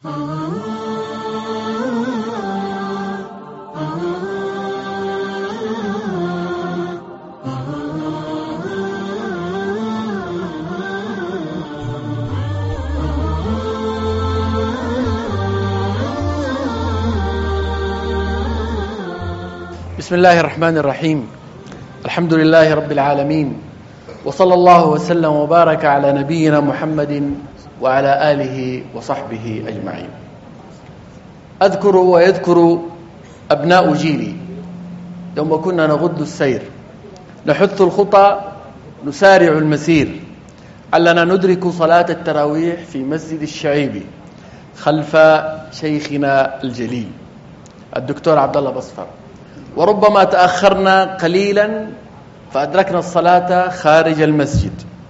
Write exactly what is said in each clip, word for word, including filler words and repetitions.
بسم الله الرحمن الرحيم. الحمد لله رب العالمين، وصلى الله وسلم وبارك على نبينا محمد وعلى آله وصحبه أجمعين. أذكر ويذكر أبناء جيلي يوم كنا نغض السير، نحث الخطى، نسارع المسير، علنا ندرك صلاة التراويح في مسجد الشعيبي خلف شيخنا الجليل الدكتور عبد الله بصفر، وربما تأخرنا قليلا فأدركنا الصلاة خارج المسجد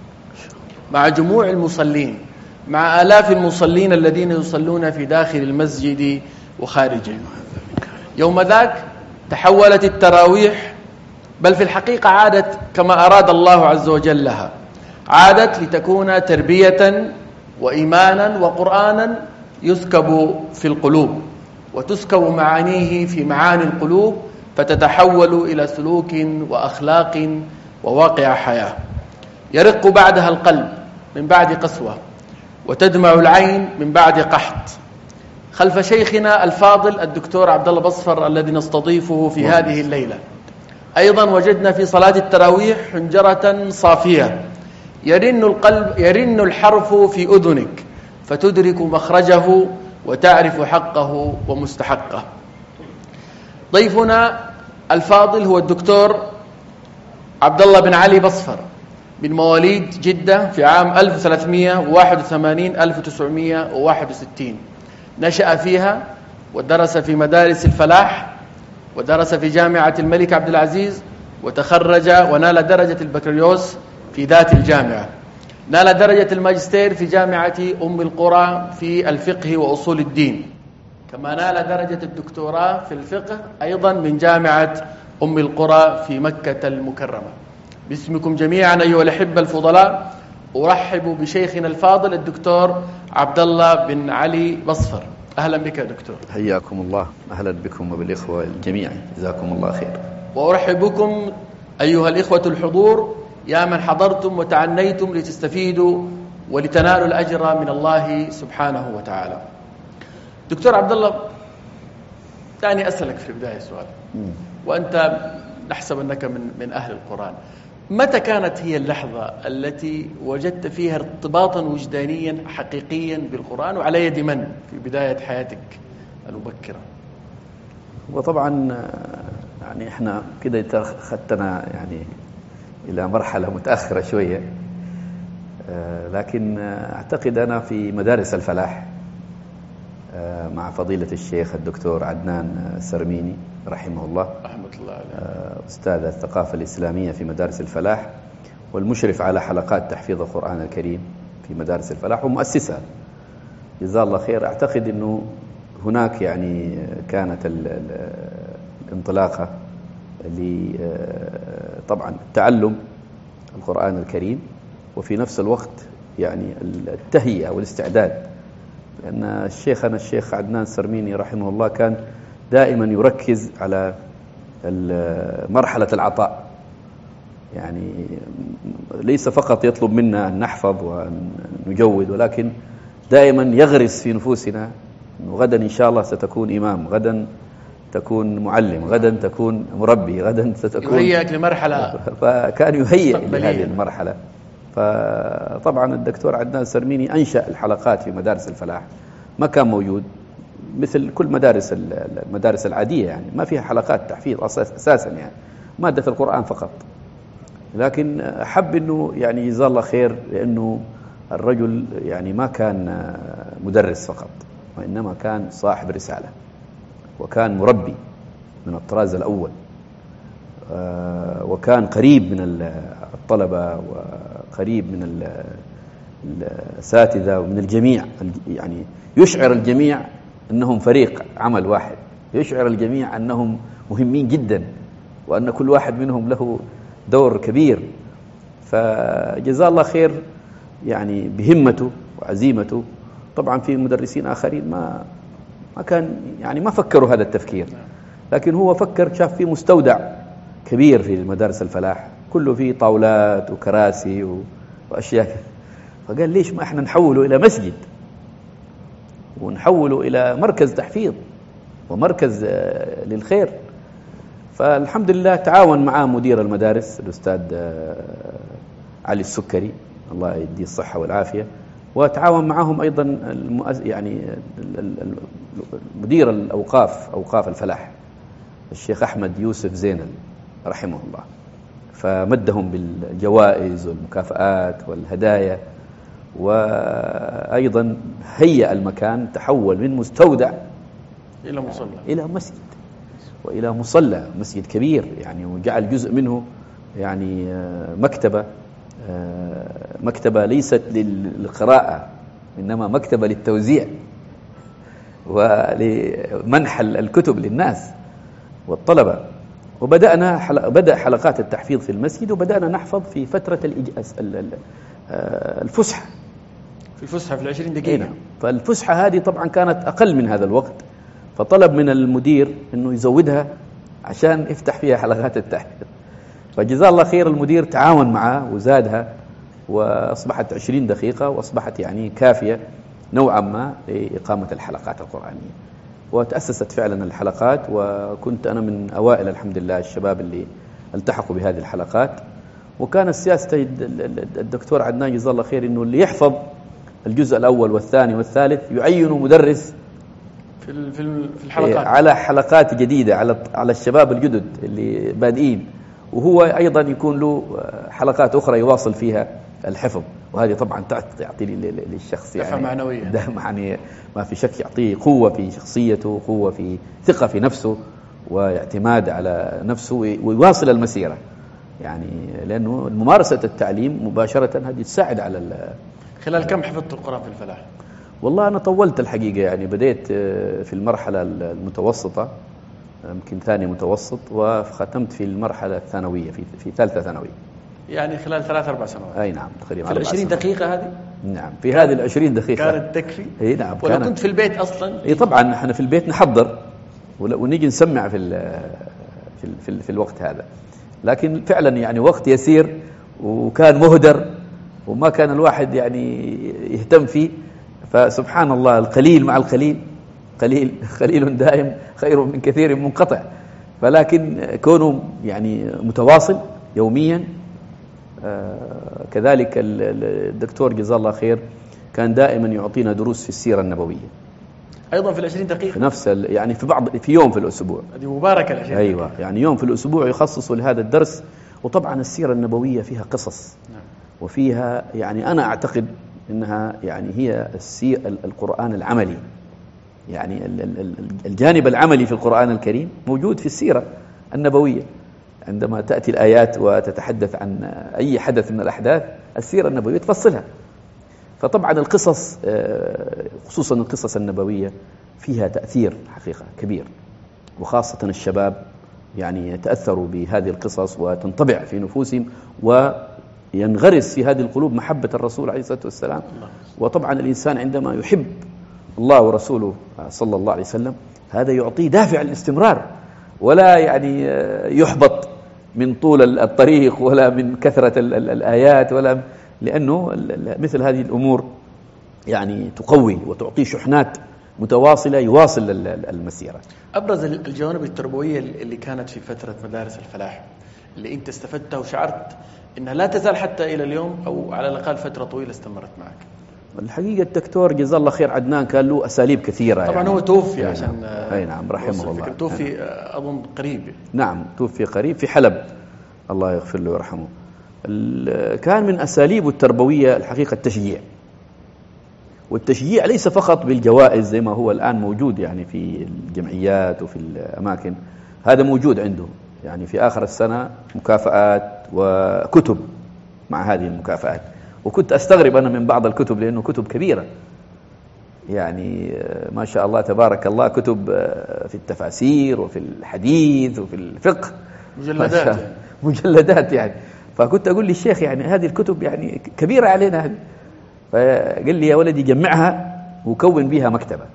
مع جموع المصلين، مع آلاف المصلين الذين يصلون في داخل المسجد وخارجه. يوم ذاك تحولت التراويح، بل في الحقيقة عادت كما أراد الله عز وجل لها، عادت لتكون تربية وإيمانا وقرآنا يسكب في القلوب، وتسكب معانيه في معاني القلوب، فتتحول إلى سلوك وأخلاق وواقع حياة. يرق بعدها القلب من بعد قسوة، وتدمع العين من بعد قحط، خلف شيخنا الفاضل الدكتور عبد الله بصفر الذي نستضيفه في هذه الليلة. أيضا وجدنا في صلاة التراويح حنجرة صافية، يرن القلب يرن الحرف في أذنك، فتدرك مخرجه وتعرف حقه ومستحقه. ضيفنا الفاضل هو الدكتور عبد الله بن علي بصفر، من مواليد جدة في عام ألف وثلاثمئة وواحد وثمانين ألف وتسعمئة وواحد وستين. نشأ فيها ودرس في مدارس الفلاح، ودرس في جامعة الملك عبد العزيز، وتخرج ونال درجة البكالوريوس في ذات الجامعة. نال درجة الماجستير في جامعة أم القرى في الفقه وأصول الدين، كما نال درجة الدكتوراه في الفقه أيضا من جامعة أم القرى في مكة المكرمة. باسمكم جميعا أيها الأحبة الفضلاء أرحب بشيخنا الفاضل الدكتور عبد الله بن علي بصفر. أهلا بك يا دكتور. حياكم الله، أهلا بكم وبالإخوة الجميع، جزاكم الله خير. وأرحب بكم أيها الإخوة الحضور، يا من حضرتم وتعنيتم لتستفيدوا ولتنالوا الأجر من الله سبحانه وتعالى. دكتور عبد الله، دعني أسألك في البداية سؤال، وأنت نحسب أنك من من أهل القرآن. متى كانت هي اللحظة التي وجدت فيها ارتباطا وجدانيا حقيقيا بالقرآن، وعلى يد من في بداية حياتك المبكرة؟ وطبعا يعني احنا كده أخذتنا يعني إلى مرحلة متأخرة شوية، لكن أعتقد أنا في مدارس الفلاح مع فضيلة الشيخ الدكتور عدنان السرميني رحمه الله، رحمة الله عليه، أستاذ الثقافة الإسلامية في مدارس الفلاح، والمشرف على حلقات تحفيظ القرآن الكريم في مدارس الفلاح ومؤسسها، جزاه الله خير. أعتقد أنه هناك يعني كانت الانطلاقة طبعا تعلم القرآن الكريم، وفي نفس الوقت يعني التهيئة والاستعداد، لأن شيخنا الشيخ عدنان السرميني رحمه الله كان دائما يركز على مرحلة العطاء، يعني ليس فقط يطلب منا أن نحفظ ونجود، ولكن دائما يغرس في نفوسنا أنه غدا إن شاء الله ستكون إمام، غدا تكون معلم، غدا تكون مربي، غدا ستكون يهيئك لمرحلة، فكان يهيئ لهذه المرحلة. فطبعا الدكتور عدنان السرميني أنشأ الحلقات في مدارس الفلاح، ما كان موجود مثل كل مدارس المدارس العادية، يعني ما فيها حلقات تحفيظ أساسا، يعني مادة القرآن فقط. لكن أحب أنه يعني جزاه الله خير، لأنه الرجل يعني ما كان مدرس فقط، وإنما كان صاحب رسالة، وكان مربي من الطراز الأول، وكان قريب من الطلبة وقريب من الأساتذة ومن الجميع، يعني يشعر الجميع أنهم فريق عمل واحد، يشعر الجميع أنهم مهمين جدا، وأن كل واحد منهم له دور كبير. فجزاه الله خير يعني بهمته وعزيمته طبعا في مدرسين آخرين ما ما كان يعني ما فكروا هذا التفكير، لكن هو فكر، شاف في مستودع كبير في مدارس الفلاح كله فيه طاولات وكراسي وأشياء، فقال ليش ما احنا نحوله إلى مسجد ونحوله إلى مركز تحفيظ ومركز للخير. فالحمد لله تعاون معاه مدير المدارس الأستاذ علي السكري الله يديه الصحة والعافية، وتعاون معهم أيضا المؤز... يعني مدير الأوقاف أوقاف الفلاح الشيخ أحمد يوسف زينل رحمه الله، فمدهم بالجوائز والمكافآت والهدايا، وأيضا هيأ المكان، تحول من مستودع إلى مصلى إلى مسجد وإلى مصلى، مسجد كبير يعني، وجعل جزء منه يعني مكتبة مكتبة ليست للقراءة إنما مكتبة للتوزيع ولمنح الكتب للناس والطلبة. وبدأنا حلق بدأ حلقات التحفيظ في المسجد، وبدأنا نحفظ في فترة الإجازة الفسحة في الفسحة في العشرين دقيقة. فالفسحة هذه طبعا كانت أقل من هذا الوقت، فطلب من المدير أنه يزودها عشان يفتح فيها حلقات التحفيظ، فجزاه الله خير المدير تعاون معه وزادها وأصبحت عشرين دقيقة، وأصبحت يعني كافية نوعا ما لإقامة الحلقات القرآنية. وتأسست فعلا الحلقات، وكنت أنا من أوائل الحمد لله الشباب اللي التحقوا بهذه الحلقات. وكان السياسة الدكتور عدنان جزاه الله خير أنه اللي يحفظ الجزء الأول والثاني والثالث يعين مدرس في في الحلقات على حلقات جديدة على على الشباب الجدد اللي بادئين، وهو أيضا يكون له حلقات أخرى يواصل فيها الحفظ. وهذه طبعا تعطي للشخص دفعة يعني معنوية، يعني ما في شك يعطيه قوة في شخصيته، قوة في ثقة في نفسه واعتماد على نفسه، ويواصل المسيرة يعني، لأنه ممارسة التعليم مباشرة هذه تساعد على. خلال كم حفظت القرآن في الفلاح؟ والله أنا طولت الحقيقة يعني، بديت في المرحلة المتوسطة يمكن ثاني متوسط، وختمت في المرحلة الثانوية في في ثالثة ثانوي، يعني خلال ثلاث أربع سنوات. أي نعم تقريبا. في العشرين دقيقة هذه؟ نعم في هذه العشرين دقيقة كانت تكفي؟ أي نعم. ولا كنت في البيت أصلا؟ أي طبعا احنا في البيت نحضر ونيجي نسمع في ال في ال في, ال في الوقت هذا، لكن فعلا يعني وقت يسير وكان مهدر وما كان الواحد يعني يهتم فيه. فسبحان الله القليل مع القليل قليل قليل دائم خير من كثير منقطع. فلكن كونه يعني متواصل يوميا. آه كذلك الدكتور جزاه الله خير كان دائما يعطينا دروس في السيرة النبوية أيضا في العشرين دقيقة، في نفس يعني في بعض في يوم في الأسبوع. هذه مباركة العشرين أيوة دقيقة. يعني يوم في الأسبوع يخصص لهذا الدرس. وطبعا السيرة النبوية فيها قصص نعم. وفيها يعني أنا أعتقد إنها يعني هي السير القرآن العملي، يعني الجانب العملي في القرآن الكريم موجود في السيرة النبوية. عندما تأتي الآيات وتتحدث عن أي حدث من الأحداث السيرة النبوية تفصلها. فطبعا القصص خصوصا القصص النبوية فيها تأثير حقيقة كبير، وخاصة الشباب يعني يتأثروا بهذه القصص وتنطبع في نفوسهم وينغرس في هذه القلوب محبة الرسول عليه الصلاة والسلام. وطبعا الإنسان عندما يحب الله ورسوله صلى الله عليه وسلم هذا يعطيه دافع الاستمرار، ولا يعني يحبط من طول الطريق ولا من كثرة الآيات، ولا لأنه مثل هذه الأمور يعني تقوي وتعطي شحنات متواصلة يواصل المسيرة. أبرز الجوانب التربوية اللي كانت في فترة مدارس الفلاح اللي أنت استفدتها وشعرت أنها لا تزال حتى إلى اليوم أو على الأقل فترة طويلة استمرت معك؟ الحقيقة الدكتور جزاه الله خير عدنان كان له أساليب كثيرة. طبعا يعني هو توفي عشان أي نعم رحمه الله. توفي أظن قريب. نعم توفي قريب في حلب الله يغفر له ويرحمه. كان من أساليبه التربوية الحقيقة التشجيع، والتشجيع ليس فقط بالجوائز زي ما هو الآن موجود يعني في الجمعيات وفي الأماكن، هذا موجود عنده يعني في آخر السنة مكافآت وكتب مع هذه المكافآت. وكنت أستغرب أنا من بعض الكتب لأنه كتب كبيرة يعني ما شاء الله تبارك الله، كتب في التفاسير وفي الحديث وفي الفقه مجلدات مجلدات يعني. فكنت أقول للشيخ يعني هذه الكتب يعني كبيرة علينا هذه. فقال لي يا ولدي جمعها وكون بها مكتبة.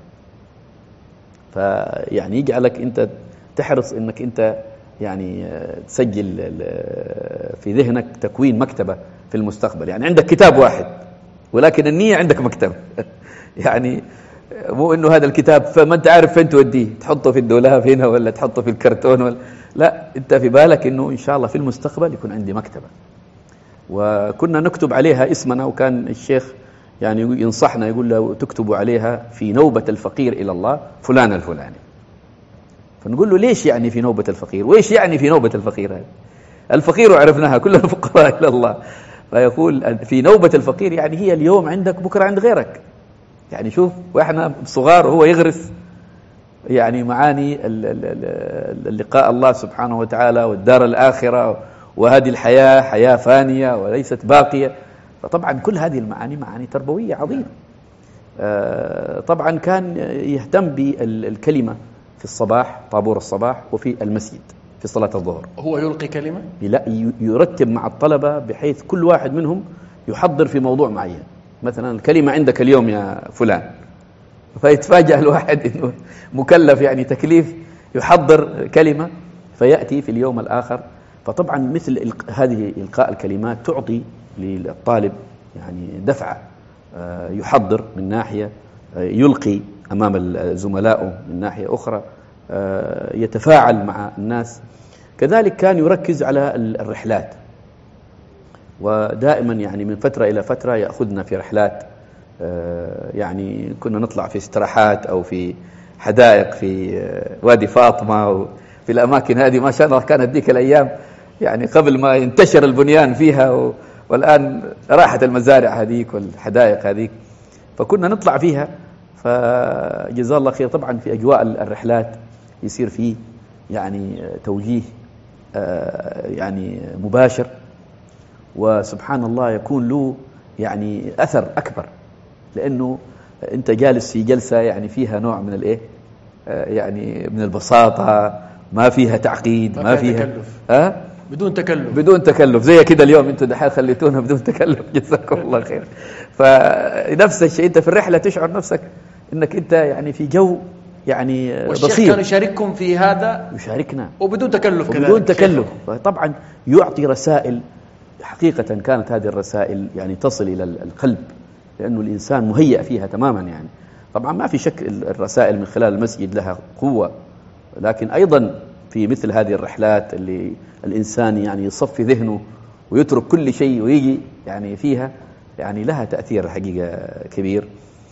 فيعني يجعلك أنت تحرص أنك أنت يعني تسجل في ذهنك تكوين مكتبة في المستقبل. يعني عندك كتاب واحد ولكن النية عندك مكتبة. يعني مو إنه هذا الكتاب فما أنت عارف فين توديه، تحطه في الدولاب هنا ولا تحطه في الكرتون ولا لا، أنت في بالك إنه إن شاء الله في المستقبل يكون عندي مكتبة. وكنا نكتب عليها اسمنا، وكان الشيخ يعني ينصحنا يقول له تكتبوا عليها في نوبة الفقير إلى الله فلان الفلاني. فنقول له ليش يعني في نوبة الفقير؟ وإيش يعني في نوبة الفقير هذا؟ الفقير وعرفناها كلنا فقراء إلى الله. فيقول في نوبة الفقير يعني هي اليوم عندك بكرة عند غيرك. يعني شوف، وإحنا صغار هو يغرس يعني معاني اللقاء الله سبحانه وتعالى والدار الآخرة، وهذه الحياة حياة فانية وليست باقية. فطبعا كل هذه المعاني معاني تربوية عظيمة. طبعا كان يهتم بالكلمة في الصباح، طابور الصباح، وفي المسجد في صلاة الظهر. هو يلقي كلمة؟ لا، يرتب مع الطلبة بحيث كل واحد منهم يحضر في موضوع معين. مثلا الكلمة عندك اليوم يا فلان، فيتفاجأ الواحد إنه مكلف يعني تكليف يحضر كلمة، فيأتي في اليوم الآخر. فطبعا مثل هذه إلقاء الكلمات تعطي للطالب يعني دفعة، يحضر من ناحية، يلقي أمام زملائه من ناحية أخرى، يتفاعل مع الناس. كذلك كان يركز على الرحلات، ودائما يعني من فترة إلى فترة يأخذنا في رحلات. يعني كنا نطلع في استراحات أو في حدائق في وادي فاطمة وفي الأماكن هذه ما شاء الله. كانت ذيك الأيام يعني قبل ما ينتشر البنيان فيها، والآن راحت المزارع هذيك والحدائق هذيك، فكنا نطلع فيها. فجزاه الله خير. طبعا في أجواء الرحلات يصير فيه يعني توجيه يعني مباشر، وسبحان الله يكون له يعني أثر أكبر، لأنه أنت جالس في جلسة يعني فيها نوع من الإيه يعني من البساطة، ما فيها تعقيد، ما, ما فيها تكلف. أه؟ بدون تكلف بدون تكلف زي كده. اليوم انتم دحين خليتونا بدون تكلف، جزاكم الله خير. فنفس الشيء انت في الرحله تشعر نفسك انك انت يعني في جو يعني بسيط. والشيخ كان يشارككم في هذا؟ يشاركنا وبدون تكلف كذلك. بدون تكلف. فطبعا يعطي رسائل حقيقه، كانت هذه الرسائل يعني تصل الى القلب، لانه الانسان مهيأ فيها تماما. يعني طبعا ما في شك الرسائل من خلال المسجد لها قوه، لكن ايضا في مثل هذه الرحلات اللي الإنسان يعني يصفي ذهنه ويترك كل شيء ويجي يعني فيها، يعني لها تأثير حقيقة كبير.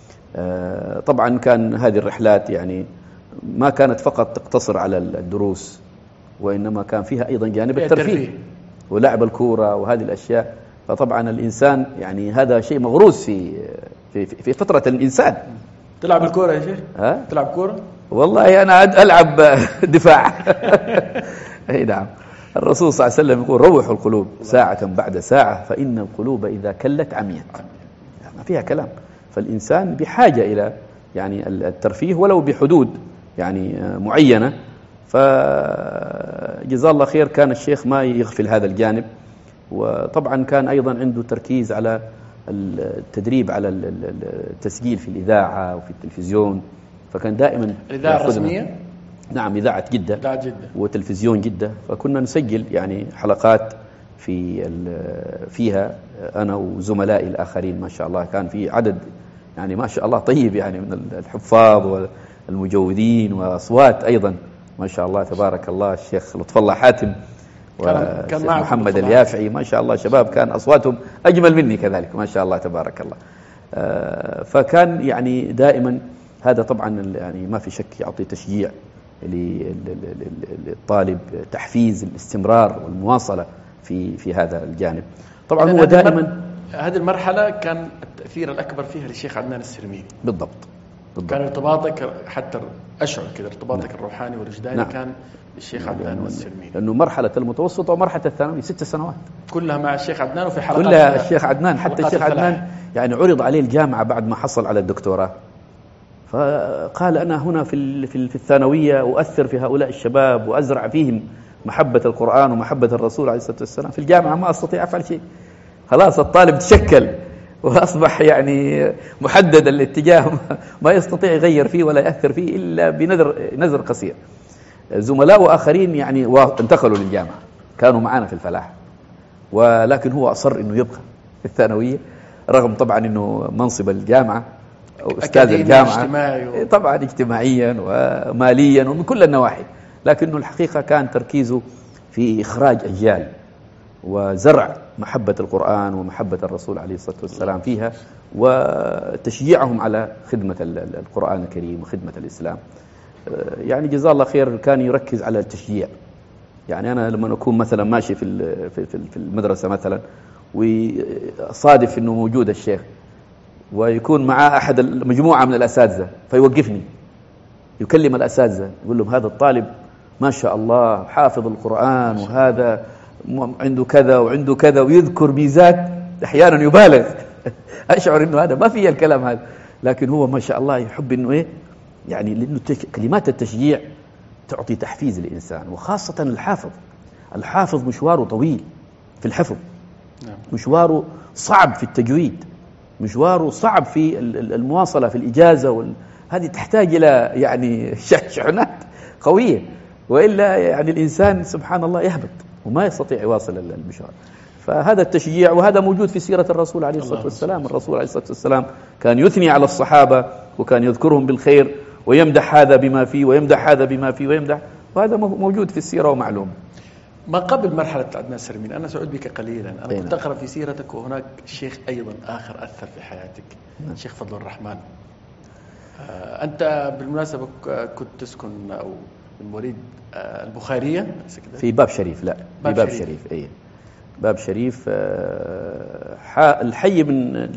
طبعا كان هذه الرحلات يعني ما كانت فقط تقتصر على الدروس، وإنما كان فيها أيضا جانب الترفيه ولعب الكورة وهذه الأشياء. فطبعا الإنسان يعني هذا شيء مغروس في في في فترة الإنسان. تلعب الكورة يا شيخ؟ ها؟ تلعب كورة؟ والله أنا ألعب دفاع. أي نعم. الرسول صلى الله عليه وسلم يقول روحوا القلوب ساعة بعد ساعة، فإن القلوب إذا كلت عميت. ما فيها كلام. فالإنسان بحاجة إلى يعني الترفيه ولو بحدود يعني معينة. فجزاه الله خير كان الشيخ ما يغفل هذا الجانب. وطبعا كان أيضا عنده تركيز على التدريب على التسجيل في الإذاعة وفي التلفزيون. فكان دائما الإذاعة الرسمية؟ نعم، إذاعة جدة. إذاعة جدة وتلفزيون جدة. فكنا نسجل يعني حلقات في فيها أنا وزملائي الآخرين. ما شاء الله كان في عدد يعني ما شاء الله طيب يعني من الحفاظ والمجودين، وأصوات أيضا ما شاء الله تبارك الله. الشيخ لطف الله حاتم والشيخ محمد اليافعي ما شاء الله، شباب كان أصواتهم أجمل مني كذلك ما شاء الله تبارك الله. فكان يعني دائما هذا طبعا يعني ما في شك يعطي تشجيع للطالب، تحفيز الاستمرار والمواصلة في في هذا الجانب. طبعا هو دائما هذه المرحلة كان التأثير الأكبر فيها للشيخ عدنان السرميني. بالضبط. بالضبط. كان ارتباطك حتى أشعر كده ارتباطك نعم. الروحاني والوجداني نعم. كان الشيخ عدنان نعم. والسرميني، لأنه مرحلة المتوسطة ومرحلة الثانوي ست سنوات كلها مع الشيخ عدنان، وفي حلقات كلها الشيخ عدنان. حتى الشيخ عدنان يعني عرض عليه الجامعة بعد ما حصل على الدكتوراه، فقال أنا هنا في في الثانوية أؤثر في هؤلاء الشباب وأزرع فيهم محبة القرآن ومحبة الرسول عليه الصلاة والسلام. في الجامعة ما أستطيع أفعل شيء. خلاص الطالب تشكل وأصبح يعني محدد الاتجاه، ما يستطيع يغير فيه ولا يأثر فيه إلا بنظر نظر قصير. زملاء آخرين يعني انتقلوا للجامعة، كانوا معنا في الفلاح، ولكن هو أصر إنه يبقى في الثانوية، رغم طبعا إنه منصب الجامعة أو أستاذ الجامعة اجتماعي و... طبعا اجتماعيا وماليا ومن كل النواحي، لكنه الحقيقة كان تركيزه في إخراج أجيال وزرع محبة القرآن ومحبة الرسول عليه الصلاة والسلام فيها، وتشجيعهم على خدمة القرآن الكريم وخدمة الإسلام. يعني جزاه الله خير، كان يركز على التشجيع. يعني أنا لما أكون مثلا ماشي في في المدرسة مثلا وصادف إنه موجود الشيخ ويكون معاه أحد المجموعة من الأساتذة، فيوقفني يكلم الأساتذة يقول لهم هذا الطالب ما شاء الله حافظ القرآن وهذا عنده كذا وعنده كذا، ويذكر ميزات أحيانا يبالغ أشعر إنه هذا ما فيه الكلام هذا، لكن هو ما شاء الله يحب إنه إيه يعني، لأنه كلمات التشجيع تعطي تحفيز للإنسان، وخاصة الحافظ. الحافظ مشواره طويل في الحفظ، مشواره صعب في التجويد، مشواره صعب في المواصلة في الإجازة وال... هذه تحتاج إلى يعني شحنات قوية، وإلا يعني الإنسان سبحان الله يهبط وما يستطيع يواصل المشوار. فهذا التشجيع، وهذا موجود في سيرة الرسول عليه الصلاة والسلام. الرسول عليه الصلاة والسلام كان يثني على الصحابة وكان يذكرهم بالخير ويمدح هذا بما فيه ويمدح هذا بما فيه ويمدح، وهذا موجود في السيرة ومعلوم. ما قبل مرحلة عدنان سرمين أنا سأعود بك قليلا، أنا كنت أقرأ في سيرتك وهناك شيخ أيضا آخر أثر في حياتك، الشيخ فضل الرحمن. أنت بالمناسبة كنت تسكن أو من مواليد البخارية في باب شريف؟ لا، باب في باب شريف, شريف. أي باب شريف، الحي من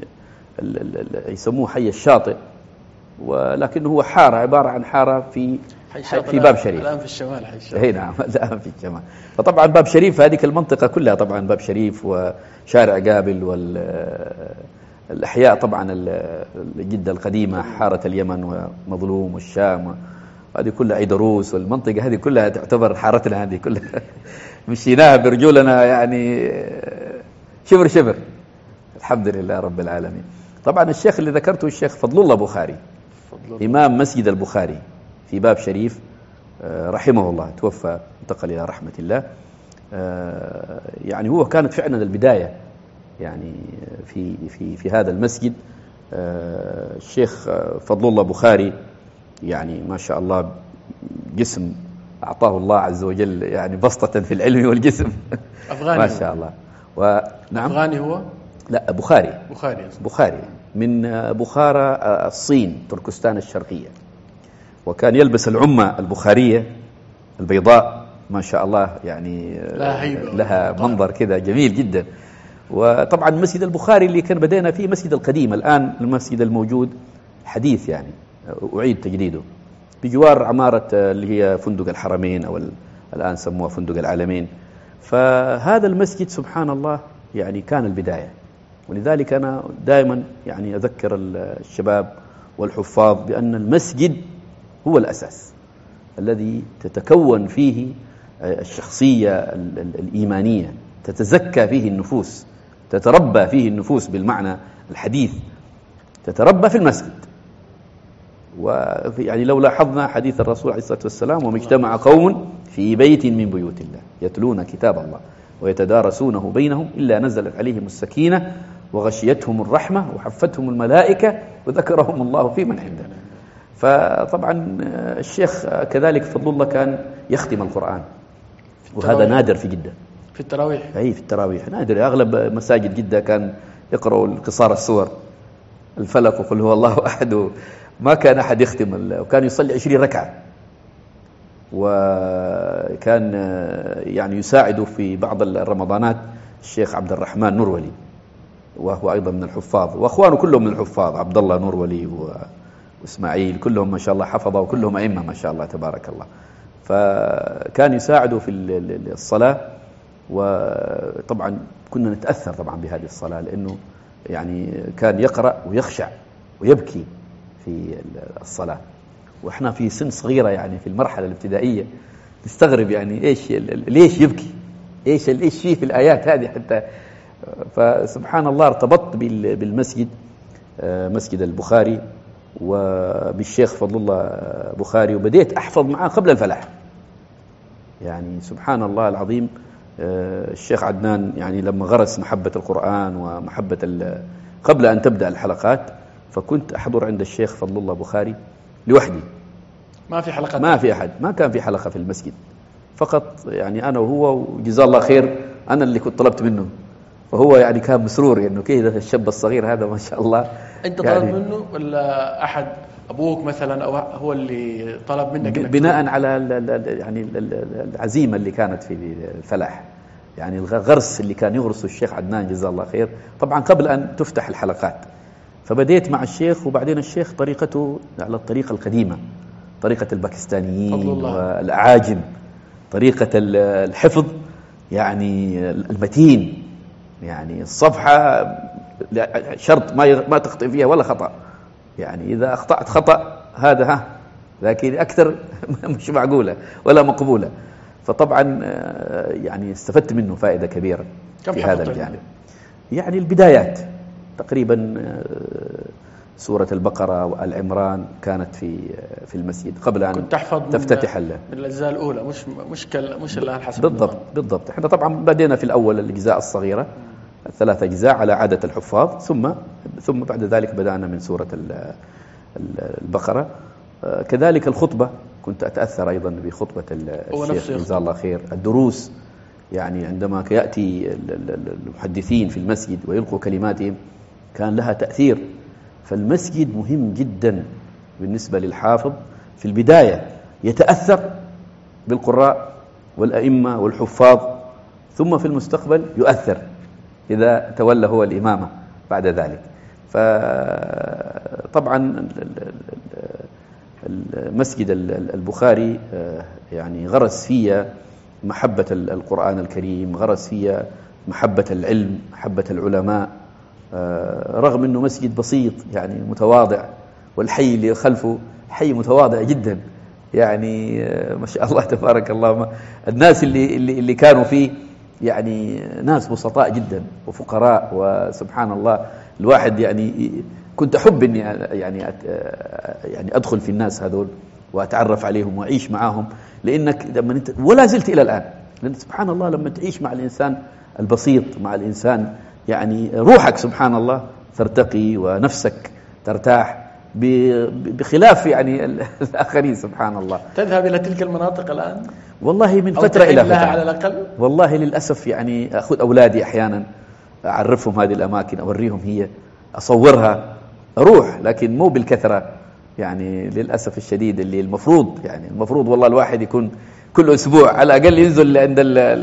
يسموه حي الشاطئ، ولكن هو حارة، عبارة عن حارة في في باب شريف. الآن في الشمال حي الشاطئ. اي نعم، الآن في الشمال. فطبعا باب شريف هذه المنطقة كلها طبعا باب شريف وشارع قابل والأحياء طبعا جدة القديمة، حارة اليمن ومظلوم والشام، هذه كلها عيدروس، والمنطقة هذه كلها تعتبر حارتنا، هذه كلها مشيناها برجولنا يعني شبر شبر، الحمد لله رب العالمين. طبعا الشيخ اللي ذكرته الشيخ فضل الله بخاري، إمام مسجد البخاري في باب شريف، رحمه الله، توفى انتقل إلى رحمة الله. يعني هو كانت فعلا البداية يعني في في في هذا المسجد. الشيخ فضل الله بخاري يعني ما شاء الله جسم أعطاه الله عز وجل، يعني بسطة في العلم والجسم. أفغاني ما شاء الله. ونعم أفغاني هو؟ لا، بخاري. بخاري بخاري من بخارى الصين، تركستان الشرقية، وكان يلبس العمة البخارية البيضاء ما شاء الله، يعني لها منظر كذا جميل جدا. وطبعا مسجد البخاري اللي كان بدينا فيه مسجد القديم، الآن المسجد الموجود حديث يعني أعيد تجديده بجوار عمارة اللي هي فندق الحرمين أو الآن سموها فندق العالمين. فهذا المسجد سبحان الله يعني كان البداية، ولذلك أنا دائما يعني أذكر الشباب والحفاظ بأن المسجد هو الأساس الذي تتكون فيه الشخصية الإيمانية، تتزكى فيه النفوس، تتربى فيه النفوس بالمعنى الحديث، تتربى في المسجد. ويعني لو لاحظنا حديث الرسول عليه الصلاة والسلام: وما اجتمع قوم في بيت من بيوت الله يتلون كتاب الله ويتدارسونه بينهم إلا نزلت عليهم السكينة وغشيتهم الرحمة وحفتهم الملائكة وذكرهم الله في من عنده. فطبعا الشيخ كذلك فضل الله كان يختم القرآن، وهذا نادر في جدة. في التراويح؟ أي في التراويح نادر. أغلب مساجد جدة كان يقرأوا القصار السور، الفلق وقل هو الله أحد، ما كان أحد يختم، وكان يصلي عشرين ركعة. وكان يعني يساعد في بعض الرمضانات الشيخ عبد الرحمن نورولي، وهو أيضا من الحفاظ، وأخوانه كلهم من الحفاظ، عبد الله نورولي وإسماعيل، كلهم ما شاء الله حفظوا وكلهم أئمة ما شاء الله تبارك الله. فكان يساعدوا في الصلاة، وطبعا كنا نتأثر طبعا بهذه الصلاة، لأنه يعني كان يقرأ ويخشع ويبكي في الصلاة، وإحنا في سن صغيرة يعني في المرحلة الابتدائية نستغرب يعني إيش ليش يبكي، إيش إيش فيه في الآيات هذه حتى فسبحان الله ارتبطت بالمسجد، مسجد البخاري، وبالشيخ فضل الله بخاري، وبديت أحفظ معاه قبل الفلاح. يعني سبحان الله العظيم، الشيخ عدنان يعني لما غرس محبة القرآن ومحبة قبل أن تبدأ الحلقات، فكنت أحضر عند الشيخ فضل الله بخاري لوحدي، ما في حلقة، ما في أحد، ما كان في حلقة في المسجد، فقط يعني أنا وهو، وجزاه الله خير أنا اللي كنت طلبت منه، فهو يعني كان مسرور يعني كده الشاب الصغير هذا ما شاء الله. أنت يعني طلبت منه ولا أحد أبوك مثلا أو هو اللي طلب منك؟ بناء على يعني العزيمة اللي كانت في الفلاح، يعني الغرس اللي كان يغرسه الشيخ عدنان جزاه الله خير، طبعا قبل أن تفتح الحلقات. فبديت مع الشيخ، وبعدين الشيخ طريقته على الطريقة القديمة، طريقة الباكستانيين والأعاجم، طريقة الحفظ يعني المتين، يعني الصفحة شرط ما ما تخطئ فيها ولا خطأ، يعني إذا أخطأت خطأ هذا ها، لكن أكثر مش معقولة ولا مقبولة. فطبعا يعني استفدت منه فائدة كبيرة في هذا الجانب. يعني البدايات تقريبا سورة البقرة وآل عمران كانت في في المسجد قبل أن كنت تحفظ تفتتح من, من الأجزاء الأولى، مش مش كل مش الآن حسب بالضبط بالضبط. احنا طبعا بدينا في الأول الأجزاء الصغيرة، الثلاث أجزاء على عادة الحفاظ، ثم ثم بعد ذلك بدأنا من سورة البقرة. كذلك الخطبة كنت أتأثر أيضا بخطبة الشيخ جزاه الله خير. الدروس يعني عندما يأتي المحدثين في المسجد ويلقوا كلماتهم كان لها تأثير. فالمسجد مهم جدا بالنسبة للحافظ، في البداية يتأثر بالقراء والأئمة والحفاظ، ثم في المستقبل يؤثر إذا تولى هو الإمامة بعد ذلك. فطبعا المسجد البخاري يعني غرس فيها محبة القرآن الكريم، غرس فيها محبة العلم، محبة العلماء، رغم أنه مسجد بسيط يعني متواضع، والحي اللي خلفه حي متواضع جدا، يعني ما شاء الله تبارك الله. الناس اللي اللي اللي كانوا فيه يعني ناس بسطاء جدا وفقراء، وسبحان الله الواحد يعني كنت أحب إني يعني يعني أدخل في الناس هذول وأتعرف عليهم وأعيش معهم، لأنك لما أنت ولا زلت إلى الآن، لأن سبحان الله لما تعيش مع الإنسان البسيط، مع الإنسان يعني روحك سبحان الله ترتقي ونفسك ترتاح بخلاف يعني الآخرين سبحان الله. تذهب إلى تلك المناطق الآن؟ والله من فترة إلى فترة على الأقل. والله للأسف يعني أخذ أولادي أحيانا أعرفهم هذه الأماكن، أوريهم هي، أصورها، أروح، لكن مو بالكثرة يعني للأسف الشديد. اللي المفروض يعني المفروض والله الواحد يكون كل أسبوع على الأقل ينزل عند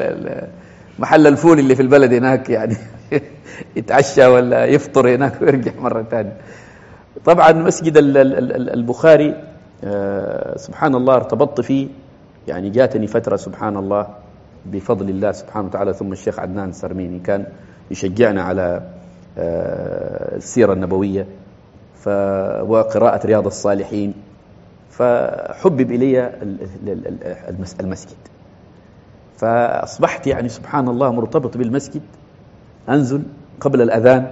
محل الفول اللي في البلد هناك يعني يتعشى ولا يفطر هناك ويرجع مرة ثانية. طبعا مسجد البخاري سبحان الله ارتبطت فيه، يعني جاتني فترة سبحان الله بفضل الله سبحانه وتعالى، ثم الشيخ عدنان السرميني كان يشجعنا على السيرة النبوية وقراءة رياض الصالحين، فحبب إلي المسجد، فأصبحت يعني سبحان الله مرتبط بالمسجد. أنزل قبل الأذان،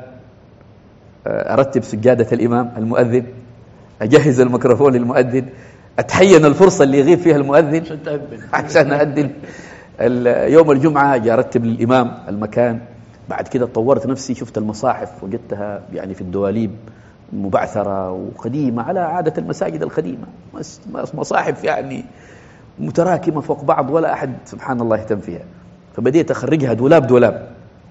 أرتب سجادة الإمام المؤذن، أجهز الميكروفون للمؤذن، أتحين الفرصة اللي يغيب فيها المؤذن عشان أؤذن. يوم الجمعة أجي أرتب للإمام المكان. بعد كده طورت نفسي، شفت المصاحف وجدتها يعني في الدواليب مبعثرة وقديمة على عادة المساجد القديمة، مصاحف يعني متراكمة فوق بعض ولا أحد سبحان الله يهتم فيها. فبديت أخرجها دولاب دولاب،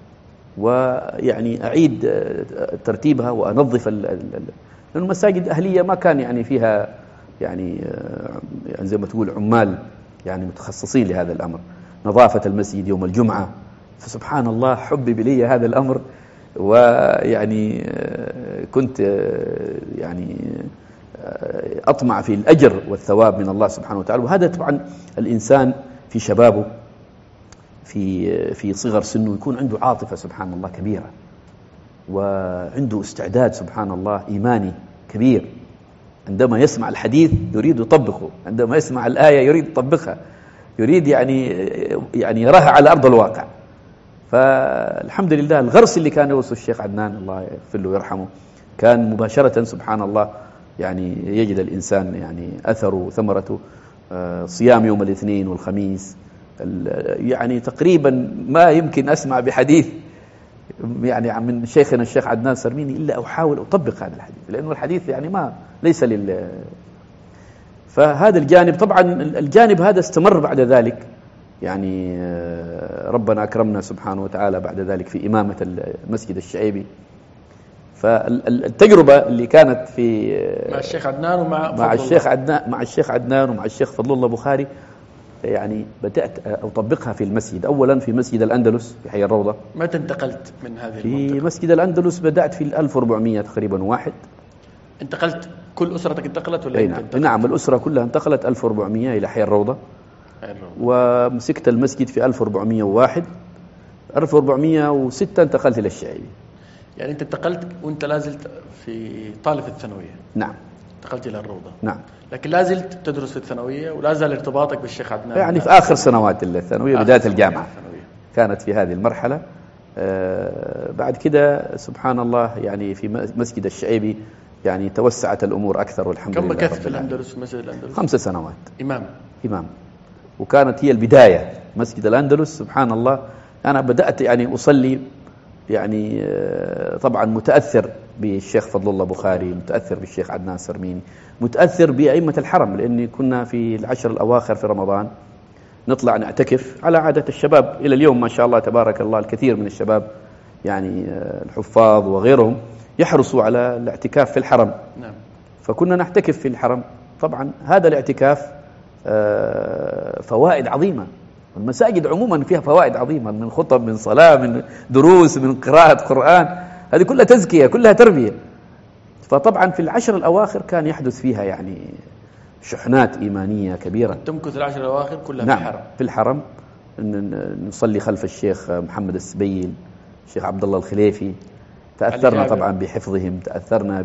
ويعني أعيد ترتيبها وأنظف لأن المساجد أهلية ما كان يعني فيها يعني يعني زي ما تقول عمال يعني متخصصين لهذا الأمر، نظافة المسجد يوم الجمعة. فسبحان الله حبب لي هذا الأمر، ويعني كنت يعني أطمع في الأجر والثواب من الله سبحانه وتعالى. وهذا طبعا الإنسان في شبابه في في صغر سنه يكون عنده عاطفة سبحان الله كبيرة، وعنده استعداد سبحان الله إيماني كبير. عندما يسمع الحديث يريد يطبقه، عندما يسمع الآية يريد يطبقها، يريد يعني يعني يراها على أرض الواقع. فالحمد لله الغرس اللي كان يوصل الشيخ عدنان الله يغفر له ويرحمه كان مباشرة سبحان الله يعني يجد الإنسان يعني أثره وثمرته. صيام يوم الاثنين والخميس يعني تقريبا ما يمكن أسمع بحديث يعني من شيخنا الشيخ عدنان سرميني إلا أحاول أطبق هذا الحديث، لأنه الحديث يعني ما ليس لل فهذا الجانب. طبعا الجانب هذا استمر بعد ذلك، يعني ربنا أكرمنا سبحانه وتعالى بعد ذلك في إمامة المسجد الشعيبي. فالتجربة اللي كانت في مع الشيخ عدنان ومع مع الشيخ عدنان مع الشيخ عدنان ومع الشيخ فضل الله بخاري يعني بدأت أطبقها في المسجد. أولا في مسجد الأندلس في حي الروضة. متى انتقلت من هذه في المنطقة؟ في مسجد الأندلس بدأت في ألف وأربعمائة تقريبا واحد. انتقلت كل أسرتك انتقلت ولا نعم. نعم الأسرة كلها انتقلت ألف وأربعمائة إلى حي الروضة. حي الروضة. ومسكت المسجد في ألف وأربعمائة وواحد. ألف وأربعمائة وستة انتقلت إلى الشعيبي. يعني أنت انتقلت وأنت لازلت في طالب الثانوية. نعم. انتقلت إلى الروضة. نعم. لكن لازلت تدرس في الثانوية ولا زال ارتباطك بالشيخ عدنان؟ يعني في آخر سنوات الثانوية بداية الجامعة كانت في هذه المرحلة. آه بعد كده سبحان الله يعني في مسجد الشعيبي يعني توسعت الأمور أكثر والحمد لله. كم مكثت في الأندلس في مسجد الأندلس؟ خمس سنوات إمام. إمام. وكانت هي البداية مسجد الأندلس سبحان الله. أنا بدأت يعني أصلي يعني طبعا متأثر بالشيخ فضل الله بخاري، متأثر بالشيخ عدنان سرميني، متأثر بأئمة الحرم، لأني كنا في العشر الأواخر في رمضان نطلع نعتكف على عادة الشباب إلى اليوم ما شاء الله تبارك الله. الكثير من الشباب يعني الحفاظ وغيرهم يحرصوا على الاعتكاف في الحرم. نعم. فكنا نعتكف في الحرم. طبعا هذا الاعتكاف فوائد عظيمة. المساجد عموما فيها فوائد عظيمة من خطب من صلاة من دروس من قراءة قرآن، هذه كلها تزكية كلها تربية. فطبعا في العشر الأواخر كان يحدث فيها يعني شحنات إيمانية كبيرة. تمكث العشر الأواخر كلها نعم في الحرم. في الحرم نصلي خلف الشيخ محمد السبيل، الشيخ عبد الله الخليفي. تأثرنا طبعا بحفظهم، تأثرنا ب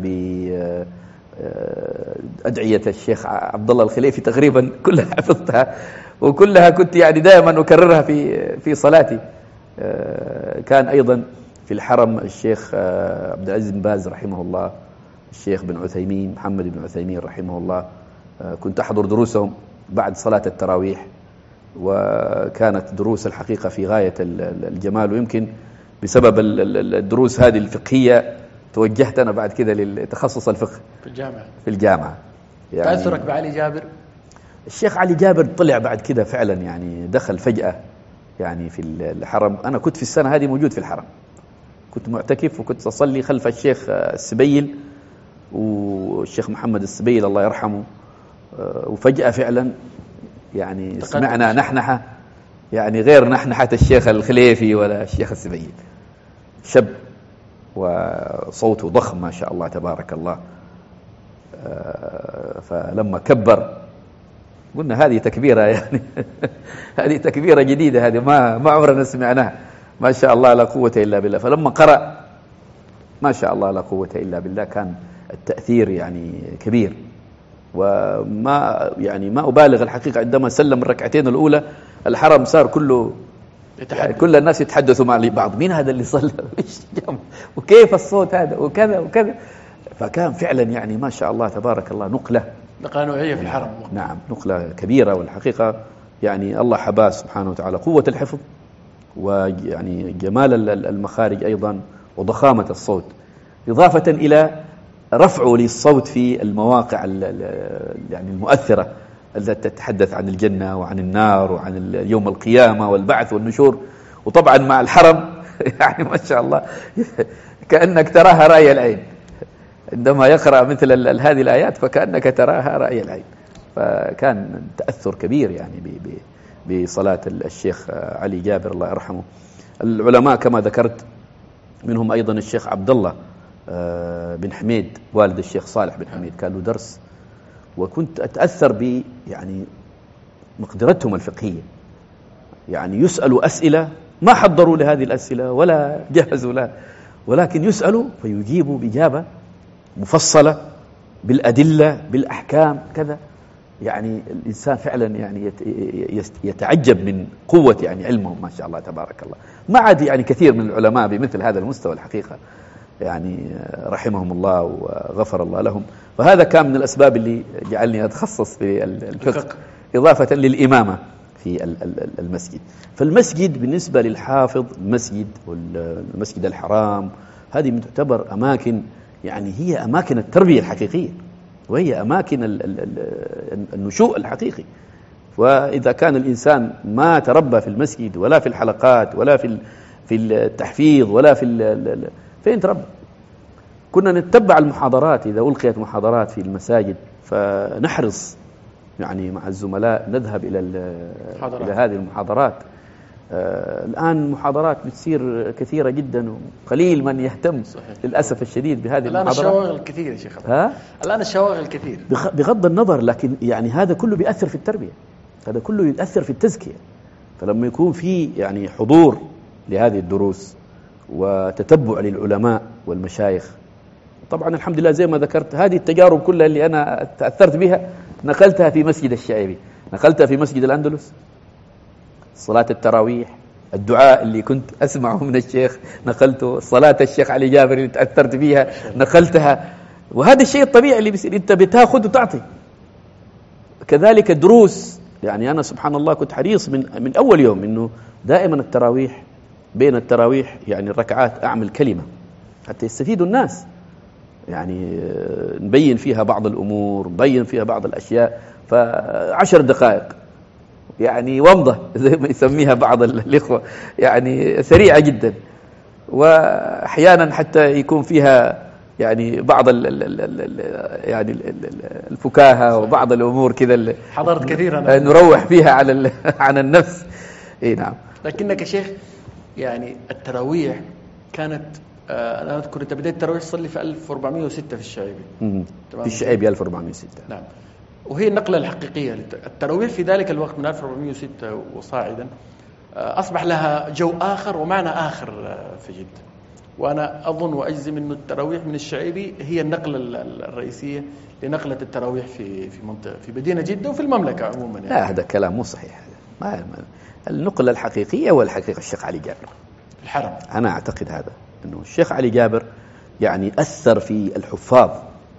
أدعية الشيخ عبد الله الخليفي تقريبا كلها حفظتها وكلها كنت يعني دائما أكررها في في صلاتي. كان أيضا في الحرم الشيخ عبد العزيز بن باز رحمه الله، الشيخ بن عثيمين محمد بن عثيمين رحمه الله، كنت أحضر دروسهم بعد صلاة التراويح، وكانت دروس الحقيقة في غاية الجمال. ويمكن بسبب الدروس هذه الفقهية توجهت أنا بعد كده لتخصص الفقه في الجامعة. في الجامعة يعني تأثرك بعلي جابر؟ الشيخ علي جابر طلع بعد كده فعلا يعني دخل فجأة يعني في الحرم. أنا كنت في السنة هذه موجود في الحرم، كنت معتكف وكنت أصلي خلف الشيخ السبيل والشيخ محمد السبيل الله يرحمه. وفجأة فعلا يعني سمعنا نحنحة يعني غير نحنحة الشيخ الخليفي ولا الشيخ السبيل، شاب وصوته ضخم ما شاء الله تبارك الله. فلما كبر قلنا هذه تكبيرة يعني هذه تكبيرة جديدة، هذه ما ما عمرنا سمعناها ما شاء الله لا قوة إلا بالله. فلما قرأ ما شاء الله لا قوة إلا بالله كان التأثير يعني كبير. وما يعني ما أبالغ الحقيقة عندما سلم الركعتين الأولى الحرم صار كله يعني كل الناس يتحدثوا مع بعض، مين هذا اللي صلى وكيف الصوت هذا وكذا وكذا. فكان فعلا يعني ما شاء الله تبارك الله نقلة نقلة نوعية في الحرم. نعم نقلة كبيرة. والحقيقة يعني الله حباه سبحانه وتعالى قوة الحفظ ويعني جمال المخارج أيضا وضخامة الصوت، إضافة إلى رفعه للصوت في المواقع يعني المؤثرة التي تتحدث عن الجنة وعن النار وعن يوم القيامة والبعث والنشور. وطبعا مع الحرم يعني ما شاء الله كأنك تراها رأي العين عندما يقرأ مثل هذه الآيات، فكأنك تراها رأي العين. فكان تأثر كبير يعني بصلاة الشيخ علي جابر الله يرحمه. العلماء كما ذكرت منهم أيضا الشيخ عبد الله بن حميد والد الشيخ صالح بن حميد كان له درس، وكنت أتأثر ب يعني مقدرتهم الفقهية. يعني يسألوا أسئلة ما حضروا لهذه الأسئلة ولا جهزوا لها، ولكن يسألوا فيجيبوا بإجابة مفصلة بالأدلة بالأحكام كذا. يعني الإنسان فعلا يعني يتعجب من قوة يعني علمهم ما شاء الله تبارك الله. ما عاد يعني كثير من العلماء بمثل هذا المستوى الحقيقة، يعني رحمهم الله وغفر الله لهم. فهذا كان من الأسباب اللي جعلني أتخصص في الفقه إضافة للإمامة في المسجد. فالمسجد بالنسبة للحافظ، المسجد والمسجد الحرام، هذه تعتبر أماكن يعني هي أماكن التربية الحقيقية، وهي أماكن النشوء الحقيقي. وإذا كان الإنسان ما تربى في المسجد ولا في الحلقات ولا في في التحفيظ ولا في فين تربى؟ كنا نتبع المحاضرات، إذا ألقيت محاضرات في المساجد فنحرص يعني مع الزملاء نذهب إلى إلى هذه المحاضرات. آه الآن محاضرات بتصير كثيرة جدا وقليل من يهتم. صحيح. للأسف الشديد بهذه الآن المحاضرات. الشواغل الكثير يا شيخ. ها؟ الآن الشواغل الكثير بغض النظر، لكن يعني هذا كله بيأثر في التربية، هذا كله يؤثر في التزكية. فلما يكون في يعني حضور لهذه الدروس وتتبع للعلماء والمشايخ، طبعا الحمد لله زي ما ذكرت هذه التجارب كلها اللي أنا تأثرت بها نقلتها في مسجد الشعيبي، نقلتها في مسجد الأندلس، صلاة التراويح، الدعاء اللي كنت أسمعه من الشيخ نقلته، صلاة الشيخ علي جابر اللي تأثرت بها نقلتها. وهذا الشيء الطبيعي اللي بيصير، أنت بتاخذ وتعطي. كذلك الدروس، يعني أنا سبحان الله كنت حريص من من أول يوم إنه دائما التراويح، بين التراويح يعني الركعات أعمل كلمة حتى يستفيدوا الناس، يعني نبين فيها بعض الأمور، نبين فيها بعض الأشياء. فعشر دقائق يعني ومضة زي ما يسميها بعض الإخوة، يعني سريعة جدا، وأحيانا حتى يكون فيها يعني بعض ال ال ال يعني الفكاهة وبعض الأمور كذا حضرت كثيرا نروح فيها على عن النفس. إيه نعم. لكنك شيخ يعني التراويح كانت، أنا أذكر أنت بدأت التراويح تصلي في ألف وأربعمائة وستة في الشعيبي. في الشعيبي ألف وأربعمائة وستة. نعم. وهي النقلة الحقيقية. التراويح في ذلك الوقت من ألف وأربعمائة وستة وصاعدا أصبح لها جو آخر ومعنى آخر في جدة. وأنا أظن وأجزم أن التراويح من الشعيبي هي النقلة الرئيسية لنقلة التراويح في في منطقة في مدينة جدة وفي المملكة عموما. يعني لا هذا كلام مو صحيح. ما النقلة الحقيقية والحقيقة الشيخ علي جابر الحرم. أنا أعتقد هذا، أنه الشيخ علي جابر يعني أثر في الحفاظ،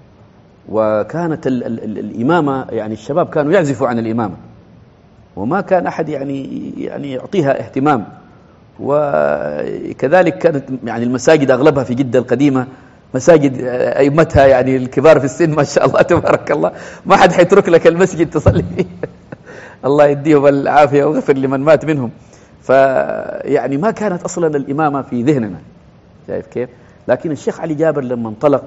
وكانت ال ال ال الإمامة يعني الشباب كانوا يعزفوا عن الإمامة، وما كان أحد يعني يعني يعطيها اهتمام. وكذلك كانت يعني المساجد أغلبها في جدة القديمة مساجد أئمتها يعني الكبار في السن ما شاء الله تبارك الله، ما حد حيترك لك المسجد تصلي فيه الله يديهم العافية ويغفر لمن مات منهم. فيعني ما كانت أصلا الإمامة في ذهننا، شايف كيف؟ لكن الشيخ علي جابر لما انطلق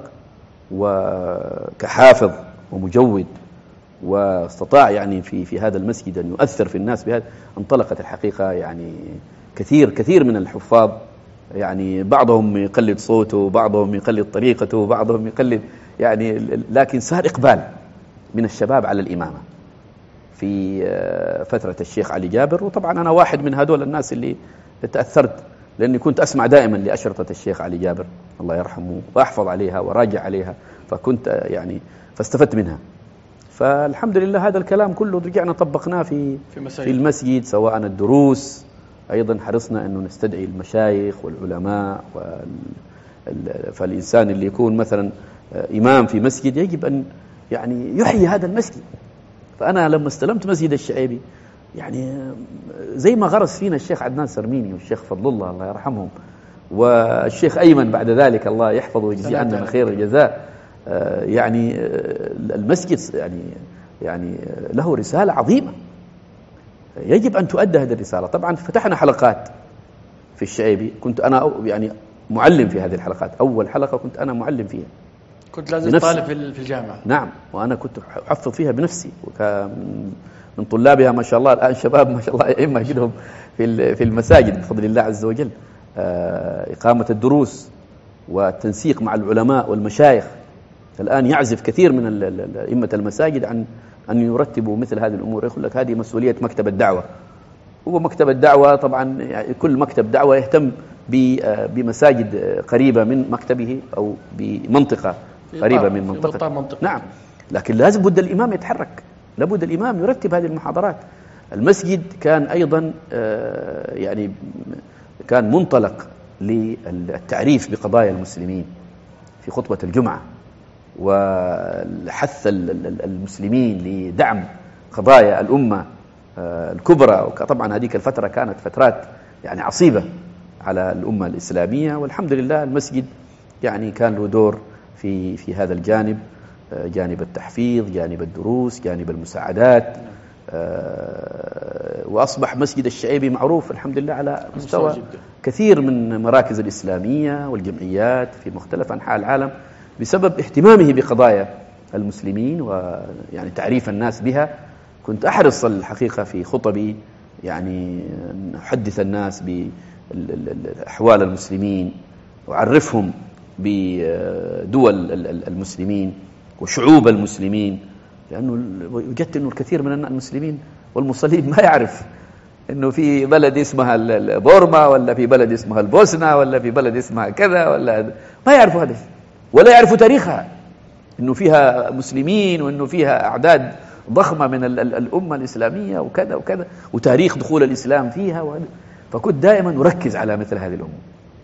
وكحافظ ومجود واستطاع يعني في في هذا المسجد أن يؤثر في الناس بهذا، انطلقت الحقيقة يعني كثير كثير من الحفاظ، يعني بعضهم يقلد صوته، بعضهم يقلد طريقته، بعضهم يقلد يعني، لكن صار إقبال من الشباب على الإمامة في فترة الشيخ علي جابر. وطبعا أنا واحد من هذول الناس اللي تأثرت، لأني كنت أسمع دائما لأشرطة الشيخ علي جابر الله يرحمه وأحفظ عليها وراجع عليها، فكنت يعني فاستفدت منها. فالحمد لله هذا الكلام كله رجعنا طبقناه في في, في المسجد، سواء الدروس، أيضا حرصنا أنه نستدعي المشايخ والعلماء وال... فالإنسان اللي يكون مثلا إمام في مسجد يجب أن يعني يحيي هذا المسجد. فأنا لما استلمت مسجد الشعيبي يعني زي ما غرس فينا الشيخ عدنان سرميني والشيخ فضل الله الله يرحمهم والشيخ أيمن بعد ذلك الله يحفظه ويجزي عننا خير الجزاء، يعني المسجد يعني يعني له رسالة عظيمة يجب أن تؤدى هذه الرسالة. طبعا فتحنا حلقات في الشعيبي، كنت أنا يعني معلم في هذه الحلقات، أول حلقة كنت أنا معلم فيها، كنت لازم طالب في الجامعة. نعم، وأنا كنت أحفظ فيها بنفسي، من طلابها ما شاء الله الآن شباب ما شاء الله أئمة أجدهم في في المساجد بفضل الله عز وجل. إقامة الدروس والتنسيق مع العلماء والمشايخ، الآن يعزف كثير من أئمة المساجد عن أن يرتبوا مثل هذه الأمور. يقول لك هذه مسؤولية مكتب الدعوة، هو مكتب الدعوة طبعا يعني كل مكتب دعوة يهتم بمساجد قريبة من مكتبه أو بمنطقة قريبة من منطقة. منطقة. نعم، لكن لازم بد الإمام يتحرك، لابد الإمام يرتب هذه المحاضرات. المسجد كان أيضا يعني كان منطلق للتعريف بقضايا المسلمين في خطبة الجمعة، وحث المسلمين لدعم قضايا الأمة الكبرى. وطبعا هذيك الفترة كانت فترات يعني عصيبة على الأمة الإسلامية، والحمد لله المسجد يعني كان له دور في في هذا الجانب، جانب التحفيظ، جانب الدروس، جانب المساعدات. وأصبح مسجد الشعيبي معروف الحمد لله على مستوى كثير من مراكز الإسلامية والجمعيات في مختلف أنحاء العالم بسبب اهتمامه بقضايا المسلمين ويعني تعريف الناس بها. كنت أحرص الحقيقة في خطبي يعني أحدث الناس بأحوال المسلمين وأعرفهم بدول المسلمين وشعوب المسلمين، لأنه وجدت أنه الكثير من المسلمين والمصلين ما يعرف أنه في بلد اسمها بورما، ولا في بلد اسمها البوسنة، ولا في بلد اسمها كذا، ولا ما يعرفوا هذا، ولا يعرفوا تاريخها، أنه فيها مسلمين وأنه فيها أعداد ضخمة من الأمة الإسلامية وكذا وكذا، وتاريخ دخول الإسلام فيها وهذا. فكنت دائما أركز على مثل هذه الأمور،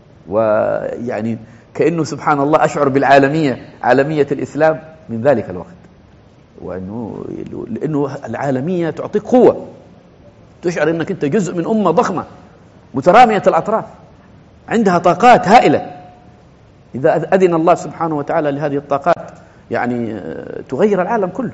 ويعني كأنه سبحان الله أشعر بالعالمية، عالمية الإسلام من ذلك الوقت، وأنه لأنه العالمية تعطيك قوة، تشعر أنك أنت جزء من أمة ضخمة مترامية الأطراف عندها طاقات هائلة. إذا أذن الله سبحانه وتعالى لهذه الطاقات يعني تغير العالم كله.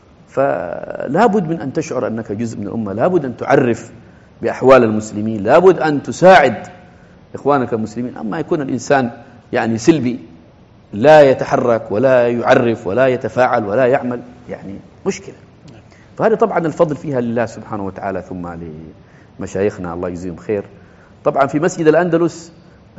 فلابد من أن تشعر أنك جزء من الأمة، لابد أن تعرف بأحوال المسلمين، لابد أن تساعد إخوانك المسلمين. أما يكون الإنسان يعني سلبي، لا يتحرك ولا يعرف ولا يتفاعل ولا يعمل، يعني مشكلة. فهذا طبعا الفضل فيها لله سبحانه وتعالى، ثم لمشايخنا الله يجزيهم خير. طبعا في مسجد الأندلس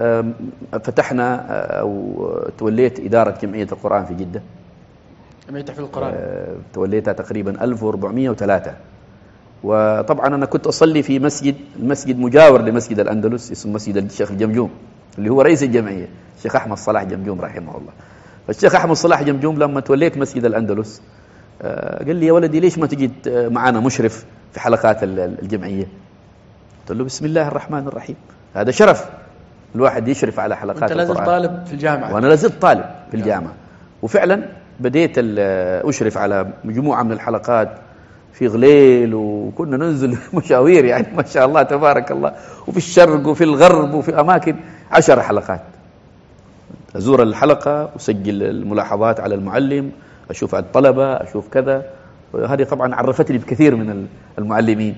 فتحنا أو توليت إدارة جمعية القرآن في جدة، جمعية تحفيظ القرآن، توليتها تقريبا ألف وأربعمائة وثلاثة. وطبعا أنا كنت أصلي في مسجد، المسجد مجاور لمسجد الأندلس اسمه مسجد الشيخ الجمجوم اللي هو رئيس الجمعية الشيخ أحمد صلاح جمجوم رحمه الله. فالشيخ أحمد صلاح جمجوم لما توليت مسجد الأندلس قال لي يا ولدي ليش ما تجي معنا مشرف في حلقات الجمعية؟ قلت له بسم الله الرحمن الرحيم، هذا شرف الواحد يشرف على حلقات القرآن. وأنت لازلت طالب في الجامعة؟ وأنا لازلت طالب في الجامعة، وفعلا بديت أشرف على مجموعة من الحلقات في غليل، وكنا ننزل مشاوير يعني ما شاء الله تبارك الله، وفي الشرق وفي الغرب وفي أماكن، عشر حلقات. أزور الحلقة وسجل الملاحظات على المعلم، أشوف الطلبة، أشوف كذا. وهذه طبعا عرفتني بكثير من المعلمين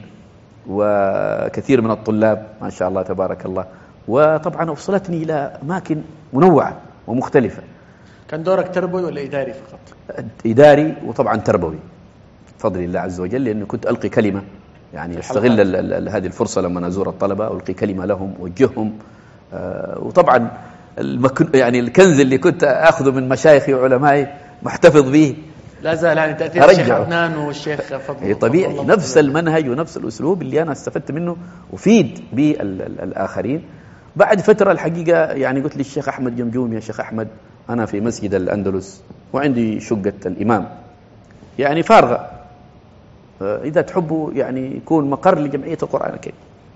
وكثير من الطلاب ما شاء الله تبارك الله، وطبعا وصلتني إلى أماكن منوعة ومختلفة. كان دورك تربوي ولا إداري فقط؟ إداري وطبعا تربوي بفضل الله عز وجل، لأنه كنت ألقي كلمة يعني استغل ال ال هذه الفرصة لما أزور الطلبة ألقي كلمة لهم وجههم. آه وطبعا يعني الكنز اللي كنت أخذه من مشايخي وعلمائي محتفظ به لا زال يعني تأثير الشيخ عدنان والشيخ فضل. طبيعي نفس المنهج ونفس الأسلوب اللي أنا استفدت منه وفيد بالآخرين. بعد فترة الحقيقة يعني قلت لي الشيخ أحمد جمجوم يا شيخ أحمد أنا في مسجد الأندلس وعندي شقة الإمام يعني فارغة، إذا تحبوا يعني يكون مقر لجمعية القرآن الكريم.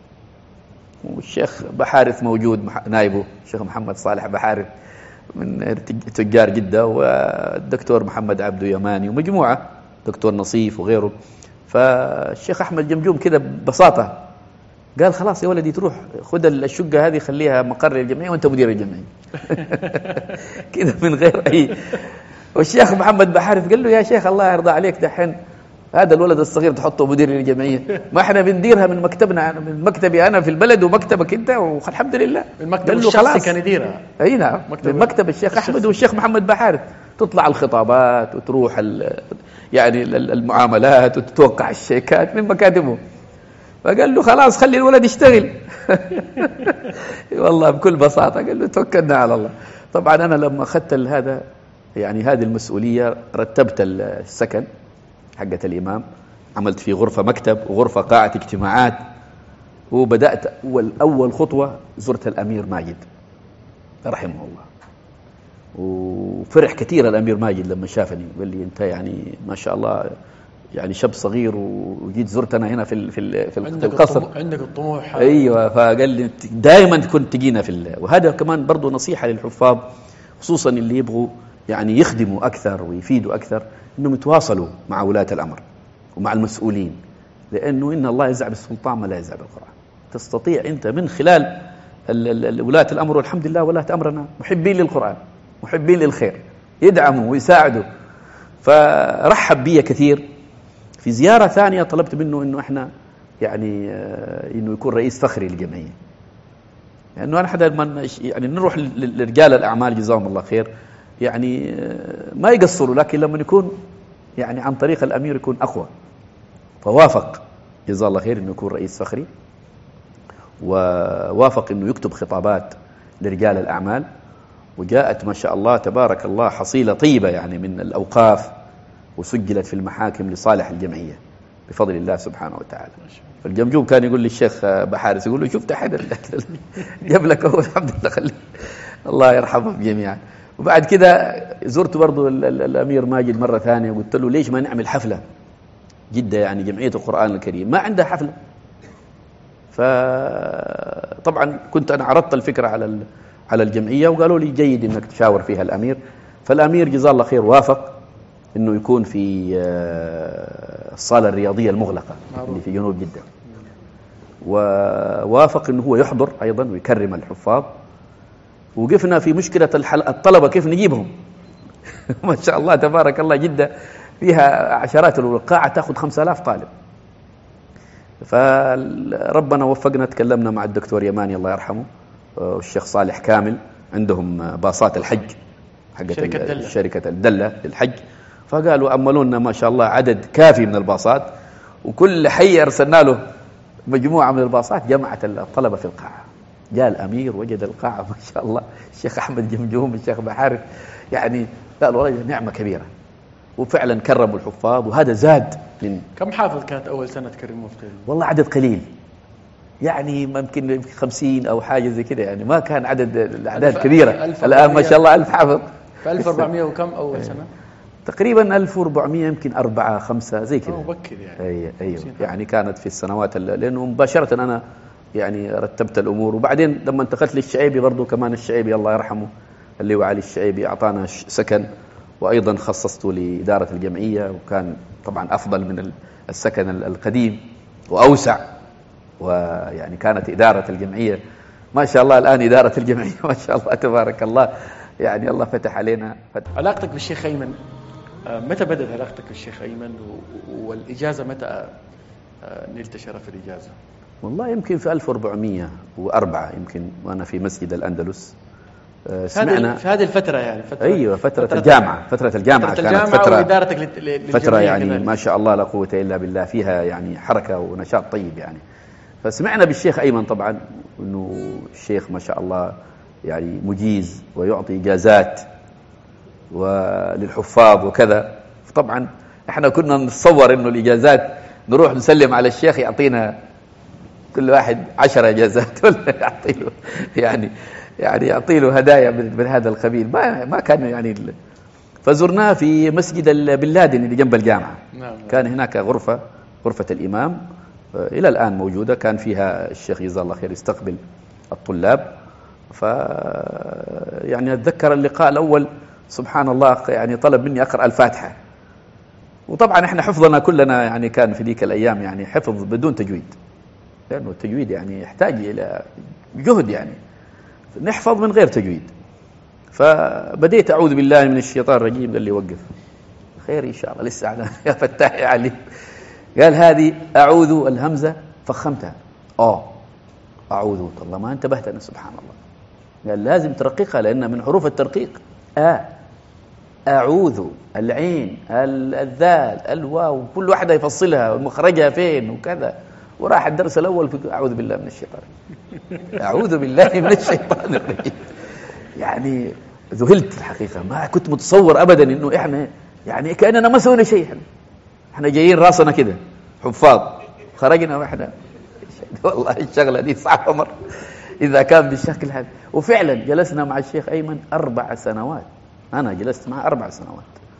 والشيخ بحارث موجود نائبه الشيخ محمد صالح بحارث من تجار جدة، والدكتور محمد عبدو يماني ومجموعة دكتور نصيف وغيره. فالشيخ أحمد جمجوم كذا ببساطة قال خلاص يا ولدي تروح خذ الشقة هذه خليها مقر للجمعية وانت مدير الجمعية كذا من غير أي. والشيخ محمد بحارث قال له يا شيخ الله يرضى عليك دحين هذا الولد الصغير تحطه مدير للجمعية، ما احنا بنديرها من مكتبنا من مكتبي أنا في البلد ومكتبك أنت والحمد لله. المكتب الشخصي كان يديرها. أي نعم من مكتب الشيخ أحمد والشيخ محمد بحارث تطلع الخطابات وتروح يعني المعاملات وتتوقع الشيكات من مكاتبه. فقال له خلاص خلي الولد يشتغل والله بكل بساطة قال له توكلنا على الله. طبعا أنا لما أخذت هذا يعني هذه المسؤولية رتبت السكن حقة الإمام، عملت في غرفة مكتب وغرفة قاعة اجتماعات، وبدأت أول, أول خطوة زرت الأمير ماجد رحمه الله، وفرح كثير الأمير ماجد لما شافني قال لي أنت يعني ما شاء الله يعني شاب صغير وجيت زرتنا هنا في في في عندك القصر. الطموح عندك الطموح. ايوه، فقال لي دائما كنت تجينا في. وهذا كمان برضو نصيحه للحفاظ، خصوصا اللي يبغوا يعني يخدموا اكثر ويفيدوا اكثر، انهم يتواصلوا مع ولاة الامر ومع المسؤولين، لانه ان الله يزع بالسلطان ما لا يزع بالقرآن. تستطيع انت من خلال ولاة الامر، والحمد لله ولاة امرنا محبين للقرآن محبين للخير، يدعموا ويساعدوا. فرحب بي كثير. في زيارة ثانية طلبت منه انه احنا يعني انه يكون رئيس فخري للجمعية، لانه يعني انا حدا من يعني نروح لرجال الاعمال جزاهم الله خير، يعني ما يقصروا، لكن لما يكون يعني عن طريق الامير يكون اقوى. فوافق جزاه الله خير انه يكون رئيس فخري، ووافق انه يكتب خطابات لرجال الاعمال، وجاءت ما شاء الله تبارك الله حصيلة طيبة يعني من الأوقاف، وسجلت في المحاكم لصالح الجمعية بفضل الله سبحانه وتعالى. فالجمجوم كان يقول للشيخ بحارس، يقول له شفت حدا جاب لك هو الحمد لله، خلي الله يرحمهم جميعا. وبعد كده زرت برضو الأمير ماجد مرة ثانية، وقلت له ليش ما نعمل حفلة جدة، يعني جمعية القرآن الكريم ما عندها حفلة. فطبعا كنت أنا عرضت الفكرة على على الجمعية، وقالوا لي جيد انك تشاور فيها الامير. فالامير جزاه الله خير وافق انه يكون في الصالة الرياضية المغلقة اللي في جنوب جدة، ووافق انه هو يحضر ايضا ويكرم الحفاظ. وقفنا في مشكلة الطلبة كيف نجيبهم. ما شاء الله تبارك الله جدة فيها عشرات القاعة تاخذ خمسة آلاف طالب. فربنا وفقنا، تكلمنا مع الدكتور يماني الله يرحمه والشيخ صالح كامل، عندهم باصات الحج حقت شركة دلة. شركة الدلة للحج. فقالوا أملوا لنا ما شاء الله عدد كافي من الباصات، وكل حي أرسلنا له مجموعة من الباصات جمعت الطلبة في القاعة. جاء الأمير وجد القاعة ما شاء الله، الشيخ أحمد جمجوم الشيخ بحارث، يعني قال والله نعمة كبيرة، وفعلا كرموا الحفاظ. وهذا زاد من. كم حافظ كانت أول سنة تكرموا في؟ والله عدد قليل، يعني ممكن خمسين أو حاجة زي كده، يعني ما كان عدد الأعداد كبيرة. الآن ما شاء الله ألف حافظ. في ألف وأربعمائة وكم أول سنة؟ تقريبا ألف وأربعمائة، يمكن أربعة خمسة زي كده. مبكر يعني. أي أيوه يعني كانت في السنوات، لأنه مباشرة أنا يعني رتبت الأمور. وبعدين لما انتقلت للشعيبي برضو كمان، الشعيبي الله يرحمه اللي هو علي الشعيبي أعطانا سكن، وأيضا خصصته لإدارة الجمعية، وكان طبعا أفضل من السكن القديم وأوسع. ويعني كانت إدارة الجمعية ما شاء الله، الآن إدارة الجمعية ما شاء الله تبارك الله، يعني الله فتح علينا فتح. علاقتك بالشيخ أيمن، متى بدأت علاقتك بالشيخ أيمن، والإجازة متى نلت شرف الإجازة؟ والله يمكن في ألف وأربعمائة وأربعة يمكن، وأنا في مسجد الأندلس سمعنا في هذه الفترة يعني فترة أيوة فترة, فترة الجامعة فترة الجامعة فترة كانت فترة وإدارتك للجمعية فترة يعني كذلك. ما شاء الله لا قوة إلا بالله، فيها يعني حركة ونشاط طيب يعني. فسمعنا بالشيخ أيمن طبعا أنه الشيخ ما شاء الله يعني مجيز ويعطي إجازات وللحفاظ وكذا. طبعا احنا كنا نتصور أنه الإجازات نروح نسلم على الشيخ يعطينا كل واحد عشر إجازات ولا يعطيه يعني يعني يعطي له هدايا من هذا القبيل. ما ما كان يعني. فزرناه في مسجد بن لادن اللي جنب الجامعة. نعم. كان هناك غرفة غرفة الإمام إلى الآن موجودة، كان فيها الشيخ جزاه الله خير يستقبل الطلاب. ف يعني أتذكر اللقاء الأول سبحان الله يعني طلب مني أقرأ الفاتحة، وطبعا احنا حفظنا كلنا يعني كان في ذيك الأيام يعني حفظ بدون تجويد، لأنه التجويد يعني يحتاج إلى جهد، يعني نحفظ من غير تجويد. فبديت أعوذ بالله من الشيطان الرجيم، قال لي وقف خير إن شاء الله لسه على يا فتاح يا علي. قال هذه أعوذ الهمزة فخمتها آه أعوذ، والله ما انتبهت أنا سبحان الله. قال لازم ترققها لأن من حروف الترقيق آ أعوذ، العين الذال الواو، كل واحدة يفصلها ومخرجها فين وكذا. وراح الدرس الأول في أعوذ بالله من الشيطان أعوذ بالله من الشيطان الرجيم. يعني ذهلت الحقيقة، ما كنت متصور أبدا إنه إحنا يعني كأننا ما سوينا شيء. إحنا إحنا جايين راسنا كده حفاظ، خرجنا وإحنا والله الشغلة دي صعبة مرة إذا كان بالشكل هذا. وفعلا جلسنا مع الشيخ أيمن أربع سنوات، أنا جلست معه أربع سنوات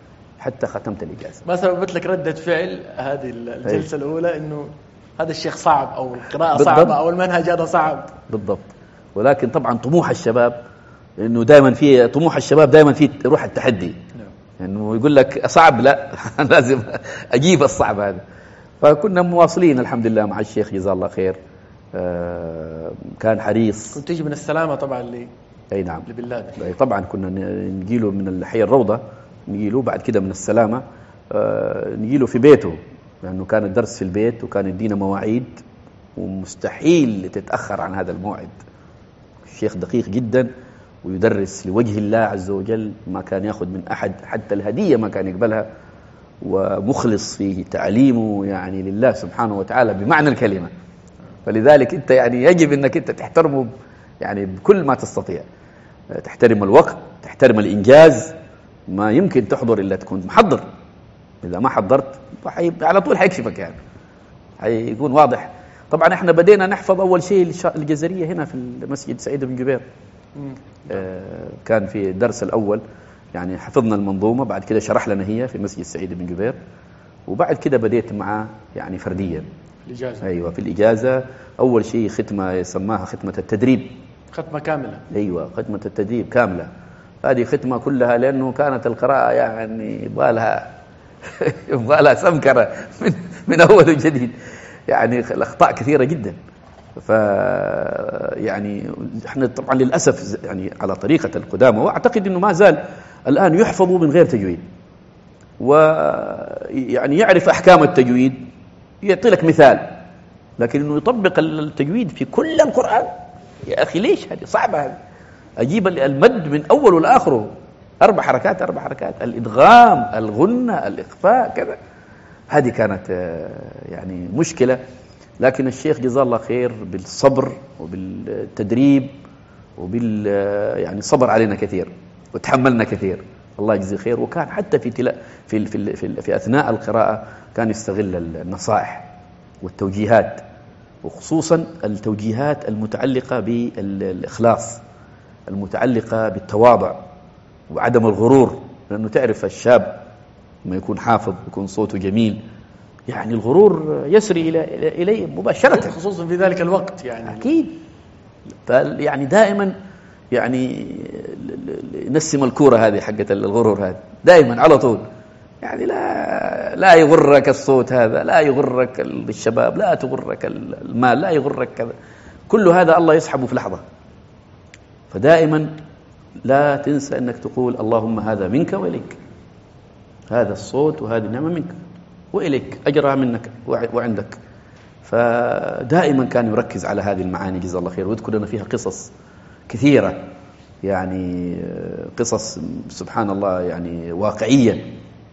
حتى ختمت الإجازة. ما سببت لك ردة فعل هذه الجلسة أي. الأولى إنه هذا الشيخ صعب أو القراءة صعبة أو المنهج هذا صعب؟ بالضبط. ولكن طبعا طموح الشباب إنه دائما في طموح الشباب دائما في روح التحدي، إنه يقول لك صعب لا لازم أجيب الصعب هذا. فكنا مواصلين الحمد لله مع الشيخ جزاه الله خير. آه كان حريص. كنت تيجي من السلامة طبعا لي أي نعم لبلاد. طبعا كنا نجيله من الحي الروضة، نجيله بعد كده من السلامة آه نجيله في بيته، لأنه كان الدرس في البيت وكان يدينا مواعيد ومستحيل تتأخر عن هذا الموعد. الشيخ دقيق جدا ويدرس لوجه الله عز وجل، ما كان يأخذ من أحد حتى الهدية ما كان يقبلها، ومخلص في تعليمه يعني لله سبحانه وتعالى بمعنى الكلمة. فلذلك أنت يعني يجب أنك أنت تحترمه يعني بكل ما تستطيع، تحترم الوقت، تحترم الإنجاز. ما يمكن تحضر إلا تكون محضر، إذا ما حضرت على طول حيكشفك، يعني حيكون واضح. طبعا احنا بدينا نحفظ أول شيء الجزرية هنا في المسجد سعيد بن جبير. آه كان في الدرس الأول يعني حفظنا المنظومة، بعد كده شرح لنا هي في مسجد سعيد بن جبير، وبعد كده بديت معه يعني فرديا الإجازة. أيوة في الإجازة. أول شيء ختمة يسماها ختمة التدريب، ختمة كاملة. أيوة ختمة التدريب كاملة. هذه ختمة كلها لأنه كانت القراءة يعني بالها بالها سمكرة من, من أول وجديد، يعني الأخطاء كثيرة جدا. ف يعني احنا طبعا للأسف يعني على طريقة القدامى، وأعتقد أنه ما زال الآن يحفظوا من غير تجويد، ويعني يعرف أحكام التجويد، يعطي لك مثال، لكن أنه يطبق التجويد في كل القرآن يا أخي ليش؟ هذه صعبة. هذه أجيب المد من أول والآخره أربع حركات أربع حركات، الإدغام، الغنة، الإخفاء، كذا. هذه كانت يعني مشكلة. لكن الشيخ جزاه الله خير بالصبر وبالتدريب وبال يعني صبر علينا كثير وتحملنا كثير، الله يجزيه خير. وكان حتى في تلا في في في, في أثناء القراءة كان يستغل النصائح والتوجيهات، وخصوصا التوجيهات المتعلقة بالإخلاص، المتعلقة بالتواضع وعدم الغرور. لأنه تعرف الشاب ما يكون حافظ يكون صوته جميل، يعني الغرور يسري إلى إليه مباشرة، خصوصا في ذلك الوقت يعني أكيد. يعني دائما يعني نسم الكورة هذه حقة الغرور هذه دائما على طول، يعني لا لا يغرك الصوت هذا، لا يغرك الشباب، لا تغرك المال، لا يغرك كذا، كل هذا الله يسحبه في لحظة. فدائما لا تنسى أنك تقول اللهم هذا منك وإليك، هذا الصوت وهذه النعمة منك وإليك، أجرها منك وعندك. فدائما كان يركز على هذه المعاني جزاه الله خير، ويذكر لنا فيها قصص كثيرة، يعني قصص سبحان الله يعني واقعية.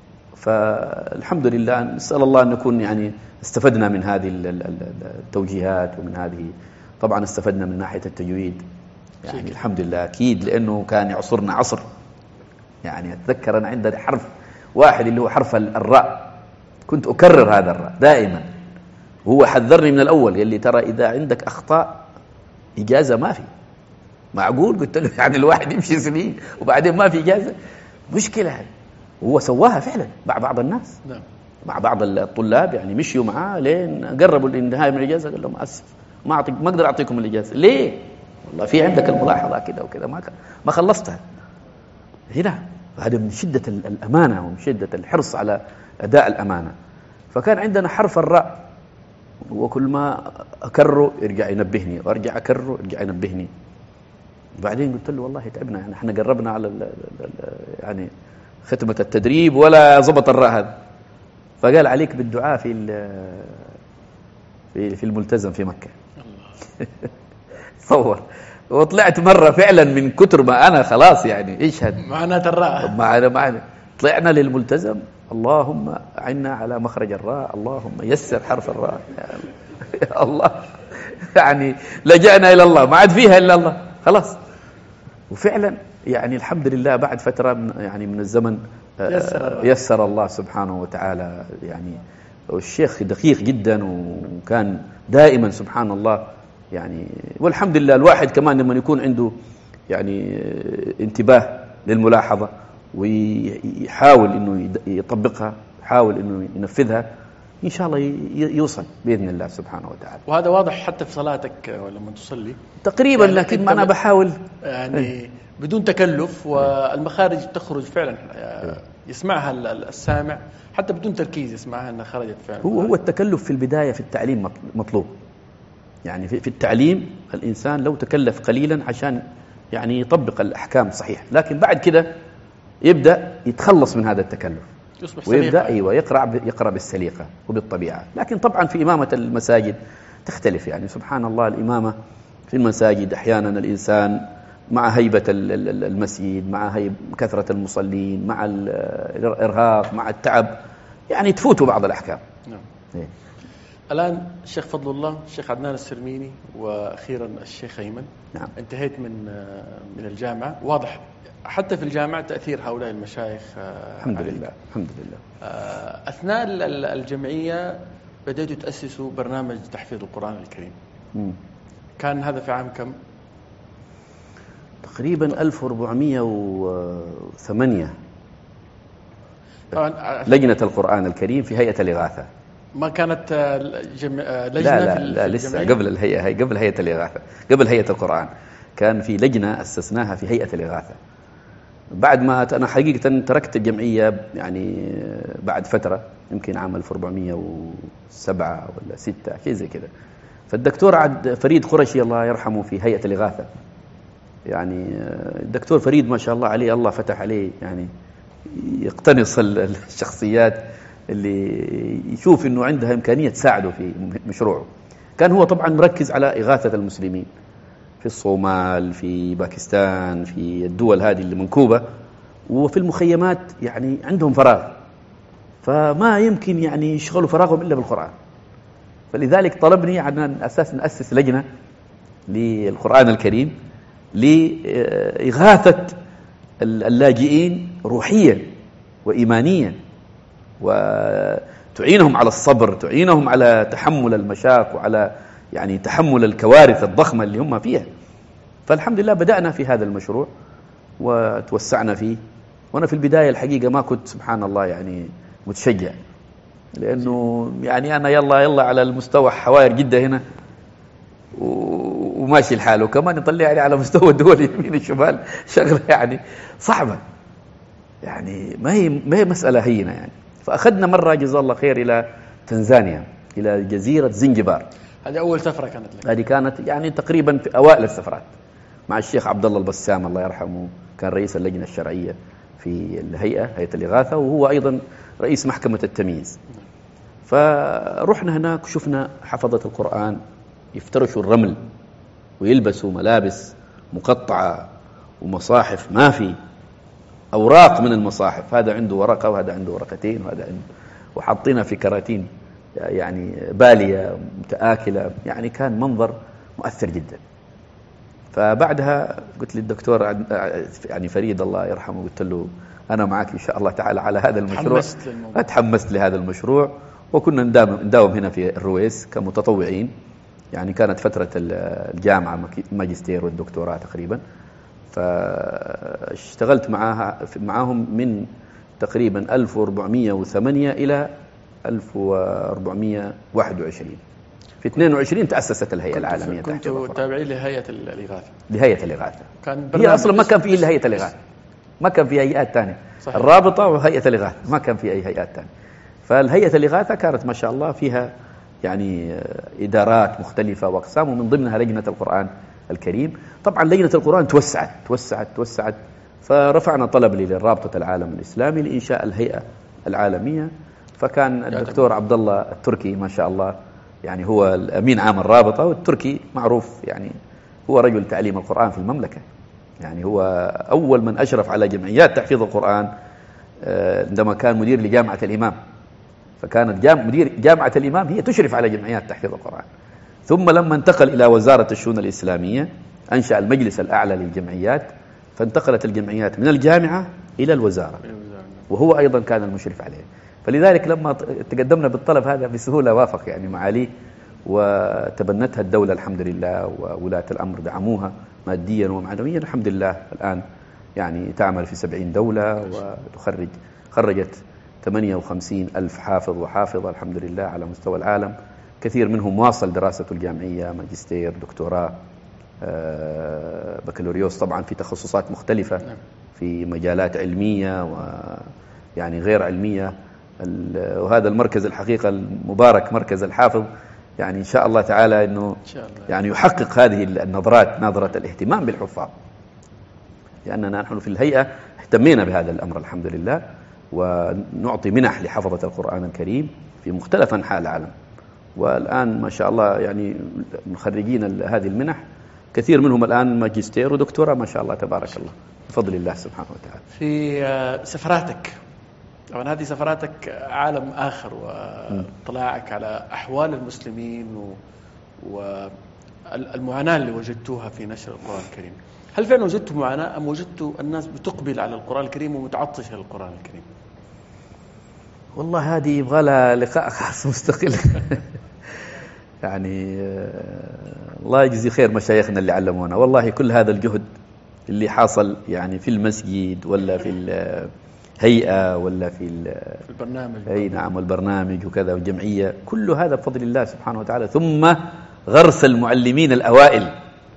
فالحمد لله نسأل الله أن نكون يعني استفدنا من هذه التوجيهات، ومن هذه طبعا استفدنا من ناحية التجويد يعني الحمد لله أكيد، لأنه كان يعصرنا عصر. يعني أتذكر أنا عندنا حرف واحد اللي هو حرف الراء، كنت أكرر هذا الراء دائما، وهو حذرني من الأول، قال لي ترى إذا عندك أخطاء إجازة ما في. معقول؟ قلت له يعني الواحد يمشي سنين وبعدين ما في إجازة؟ مشكلة هذه. وهو سواها فعلا مع بعض الناس، نعم. مع بعض الطلاب يعني مشيوا معاه لين قربوا الانتهاء من الإجازة، قال لهم أسف ما أعطيك ما أقدر أعطيكم الإجازة. ليه؟ والله في عندك الملاحظة كده وكده ما ما خلصتها هنا. هذا من شدة الأمانة ومن شدة الحرص على أداء الأمانة. فكان عندنا حرف الراء، وكل ما أكرره يرجع ينبهني، وأرجع أكرره يرجع ينبهني. بعدين قلت له والله تعبنا، يعني احنا قربنا على ال ال يعني ختمة التدريب ولا ضبط الراء هذا. فقال عليك بالدعاء في في في الملتزم في مكة. تصور. وطلعت مرة فعلا من كتر ما أنا خلاص يعني اشهد معنات الراء معنا معنا طلعنا للملتزم، اللهم أعنا على مخرج الراء، اللهم يسر حرف الراء يا الله. يعني لجأنا إلى الله، ما عاد فيها إلا الله خلاص. وفعلا يعني الحمد لله بعد فترة من يعني من الزمن يسر, يسر الله سبحانه وتعالى. يعني والشيخ دقيق جدا، وكان دائما سبحان الله يعني. والحمد لله الواحد كمان لما يكون عنده يعني انتباه للملاحظة ويحاول إنه يطبقها، يحاول إنه ينفذها، إن شاء الله يوصل بإذن الله سبحانه وتعالى. وهذا واضح حتى في صلاتك لما تصلي تقريبا، يعني لكن ما أنا بحاول يعني بدون تكلف، والمخارج تخرج فعلا يسمعها السامع حتى بدون تركيز، يسمعها أنها خرجت فعلا. هو هو التكلف في البداية في التعليم مطلوب، يعني في التعليم الإنسان لو تكلف قليلا عشان يعني يطبق الأحكام صحيح، لكن بعد كده يبدأ يتخلص من هذا التكلف ويبدأ أيوة يقرأ يقرأ بالسليقة وبالطبيعة. لكن طبعا في إمامة المساجد تختلف، يعني سبحان الله الإمامة في المساجد أحيانا الإنسان مع هيبة المسجد، مع هيبة كثرة المصلين، مع الإرهاق، مع التعب، يعني تفوتوا بعض الأحكام. نعم. إيه. الآن الشيخ فضل الله، الشيخ عدنان السرميني، وأخيرا الشيخ أيمن. نعم. انتهيت من من الجامعة، واضح حتى في الجامعة تأثير هؤلاء المشايخ. الحمد عليك. لله الحمد لله. أثناء الجمعية بدأتوا تأسسوا برنامج تحفيظ القرآن الكريم. م. كان هذا في عام كم؟ تقريبا ألف وأربعمائة وثمانية. طبعا لجنة القرآن الكريم في هيئة الإغاثة. ما كانت جم... لجنة لا لا, في لا لسه قبل الهيئة، هي قبل هيئة الإغاثة، قبل هيئة القرآن كان في لجنة أسسناها في هيئة الإغاثة. بعد ما أنا حقيقة تركت الجمعية يعني بعد فترة، يمكن عام ألف وأربعمائة وسبعة ولا ستة شيء زي كده. فالدكتور عبد فريد قرشي الله يرحمه في هيئة الإغاثة، يعني الدكتور فريد ما شاء الله عليه، الله فتح عليه، يعني يقتنص الشخصيات اللي يشوف إنه عندها إمكانية تساعده في مشروعه. كان هو طبعا مركز على إغاثة المسلمين في الصومال، في باكستان، في الدول هذه اللي منكوبة، وفي المخيمات يعني عندهم فراغ، فما يمكن يعني يشغلوا فراغهم إلا بالقرآن. فلذلك طلبني على أساس نأسس لجنة للقرآن الكريم لإغاثة اللاجئين روحيا وإيمانيا، وتعينهم على الصبر، تعينهم على تحمل المشاق، وعلى يعني تحمل الكوارث الضخمة اللي هم فيها. فالحمد لله بدأنا في هذا المشروع وتوسعنا فيه. وأنا في البداية الحقيقة ما كنت سبحان الله يعني متشجع، لأنه يعني أنا يلا يلا على المستوى حوائر جدة هنا وماشي الحال، وكمان يطلعني على مستوى الدول اليمين الشمال، شغلة يعني صعبة، يعني ما هي ما هي مسألة هينة يعني. فأخذنا مرة جزاه الله خير إلى تنزانيا، إلى جزيرة زنجبار. هذه أول سفرة كانت لك؟ هذه كانت يعني تقريبا في أوائل السفرات مع الشيخ عبد الله البسام الله يرحمه، كان رئيس اللجنة الشرعية في الهيئة، هيئة الإغاثة، وهو أيضا رئيس محكمة التمييز. فرحنا هناك وشفنا حفظة القرآن يفترشوا الرمل ويلبسوا ملابس مقطعة ومصاحف ما في أوراق من المصاحف، هذا عنده ورقة وهذا عنده ورقتين وهذا عنده، وحاطينها في كراتين يعني بالية متآكلة، يعني كان منظر مؤثر جدا. فبعدها قلت للدكتور يعني فريد الله يرحمه، قلت له أنا معك إن شاء الله تعالى على هذا المشروع. أتحمست لهذا المشروع، وكنا نداوم, نداوم هنا في الرويس كمتطوعين، يعني كانت فترة الجامعة الماجستير والدكتوراه تقريبا. فاشتغلت معها معهم من تقريبا ألف وأربعمائة وثمانية إلى ألف وأربعمائة وواحد وعشرين. في اثنين وعشرين تأسست الهيئة العالمية. كنت تابعين لهيئة الإغاثة؟ لهيئة الإغاثة. كان هي أصلا ما كان في إلا هيئة الإغاثة، ما كان في هيئات تانية. صحيح. الرابطة وهيئة الإغاثة، ما كان في أي هيئات تانية. فالهيئة الإغاثة كانت ما شاء الله فيها يعني إدارات مختلفة وأقسام، ومن ضمنها لجنة القرآن الكريم. طبعا لجنة القرآن توسعت توسعت توسعت فرفعنا طلب للرابطة العالم الإسلامي لإنشاء الهيئة العالمية. فكان الدكتور عبد الله التركي ما شاء الله يعني هو الأمين عام الرابطة، والتركي معروف يعني هو رجل تعليم القرآن في المملكة، يعني هو أول من أشرف على جمعيات تحفيظ القرآن عندما كان مدير لجامعة الإمام. فكانت جام مدير جامعة الإمام هي تشرف على جمعيات تحفيظ القرآن. ثم لما انتقل إلى وزارة الشؤون الإسلامية أنشأ المجلس الأعلى للجمعيات، فانتقلت الجمعيات من الجامعة إلى الوزارة، وهو أيضا كان المشرف عليه. فلذلك لما تقدمنا بالطلب هذا بسهولة وافق يعني معاليه، وتبنتها الدولة الحمد لله، وولاة الأمر دعموها ماديا ومعنويا الحمد لله. الآن يعني تعمل في سبعين دولة وتخرج خرجت ثمانية وخمسين ألف حافظ وحافظة الحمد لله على مستوى العالم. كثير منهم واصل دراسته الجامعية، ماجستير، دكتوراه، بكالوريوس، طبعا في تخصصات مختلفة في مجالات علمية ويعني غير علمية. وهذا المركز الحقيقة المبارك مركز الحافظ يعني إن شاء الله تعالى أنه يعني يحقق هذه النظرات، نظرة الاهتمام بالحفاظ، لأننا نحن في الهيئة اهتمينا بهذا الأمر الحمد لله، ونعطي منح لحفظة القرآن الكريم في مختلف أنحاء العالم. والآن ما شاء الله يعني مخرجين هذه المنح كثير منهم الآن ماجستير ودكتوراه ما شاء الله تبارك الله بفضل الله سبحانه وتعالى. في سفراتك، طبعا هذه سفراتك عالم آخر، واطلاعك على أحوال المسلمين والمعاناة اللي وجدتوها في نشر القرآن الكريم، هل فعلا وجدتوا معاناة أم وجدتوا الناس بتقبل على القرآن الكريم ومتعطشة للقرآن الكريم؟ والله هذه يبغى لها لقاء خاص مستقل. يعني الله يجزي خير مشايخنا اللي علمونا، والله كل هذا الجهد اللي حاصل يعني في المسجد ولا في الهيئة ولا في البرنامج، أي نعم، والبرنامج وكذا والجمعية، كل هذا بفضل الله سبحانه وتعالى، ثم غرس المعلمين الأوائل،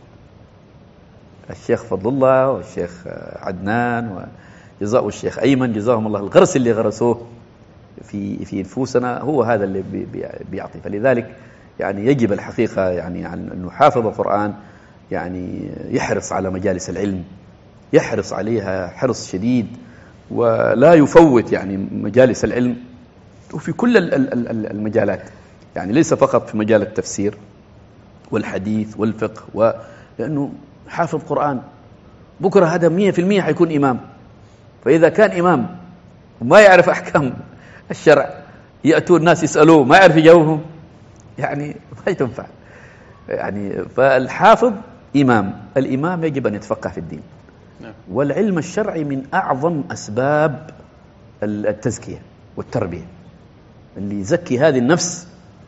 الشيخ فضل الله والشيخ عدنان وجزاء الشيخ أيمن جزاهم الله، الغرس اللي غرسوه في في نفوسنا هو هذا اللي بي بيعطي. فلذلك يعني يجب الحقيقة يعني أن نحافظ القرآن، يعني يحرص على مجالس العلم، يحرص عليها حرص شديد، ولا يفوت يعني مجالس العلم وفي كل المجالات، يعني ليس فقط في مجال التفسير والحديث والفقه، ولأنه حافظ قرآن بكرة هذا مية في المية حيكون إمام، فإذا كان إمام وما يعرف أحكام الشرع يأتوا الناس يسألوه ما يعرف يجاوبهم، يعني ما تنفع. يعني فالحافظ إمام، الإمام يجب أن يتفقه في الدين، والعلم الشرعي من أعظم أسباب التزكية والتربية، اللي يزكي هذه النفس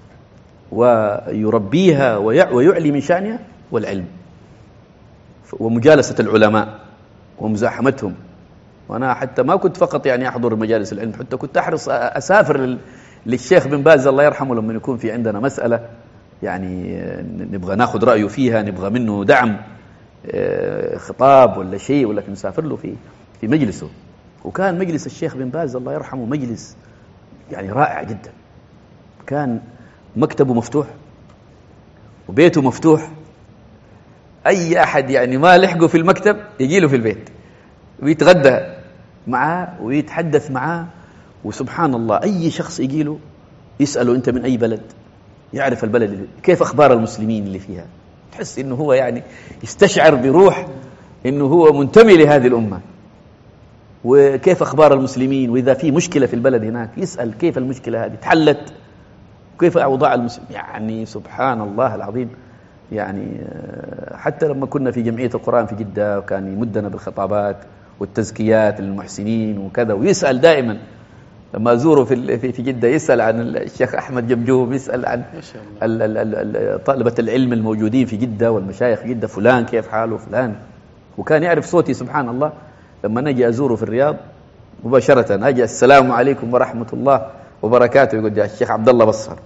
ويربيها ويعلي من شأنها، والعلم ومجالسة العلماء ومزاحمتهم. وأنا حتى ما كنت فقط يعني أحضر مجالس العلم، حتى كنت أحرص أسافر للشيخ بن باز الله يرحمه لما يكون في عندنا مسألة يعني نبغى ناخذ رأيه فيها، نبغى منه دعم خطاب ولا شيء، ولكن نسافر له في في مجلسه. وكان مجلس الشيخ بن باز الله يرحمه مجلس يعني رائع جدا، كان مكتبه مفتوح وبيته مفتوح، أي أحد يعني ما لحقه في المكتب يجي له في البيت ويتغدى معاه ويتحدث معاه. وسبحان الله أي شخص يجي له يسأله أنت من أي بلد، يعرف البلد اللي كيف أخبار المسلمين اللي فيها، تحس إنه هو يعني يستشعر بروح إنه هو منتمي لهذه الأمة، وكيف أخبار المسلمين، وإذا في مشكلة في البلد هناك يسأل كيف المشكلة هذه تحلت، كيف أوضاع المسلمين. يعني سبحان الله العظيم. يعني حتى لما كنا في جمعية القرآن في جدة وكان يمدنا بالخطابات والتزكيات للمحسنين وكذا، ويسأل دائما لما أزوره في في جدة يسأل عن الشيخ أحمد جمجوم، يسأل عن طلبة العلم الموجودين في جدة والمشايخ جدة، فلان كيف حاله فلان، وكان يعرف صوتي سبحان الله. لما نجي أزوره في الرياض مباشرة أجي السلام عليكم ورحمة الله وبركاته، يقول لي الشيخ عبد الله بصر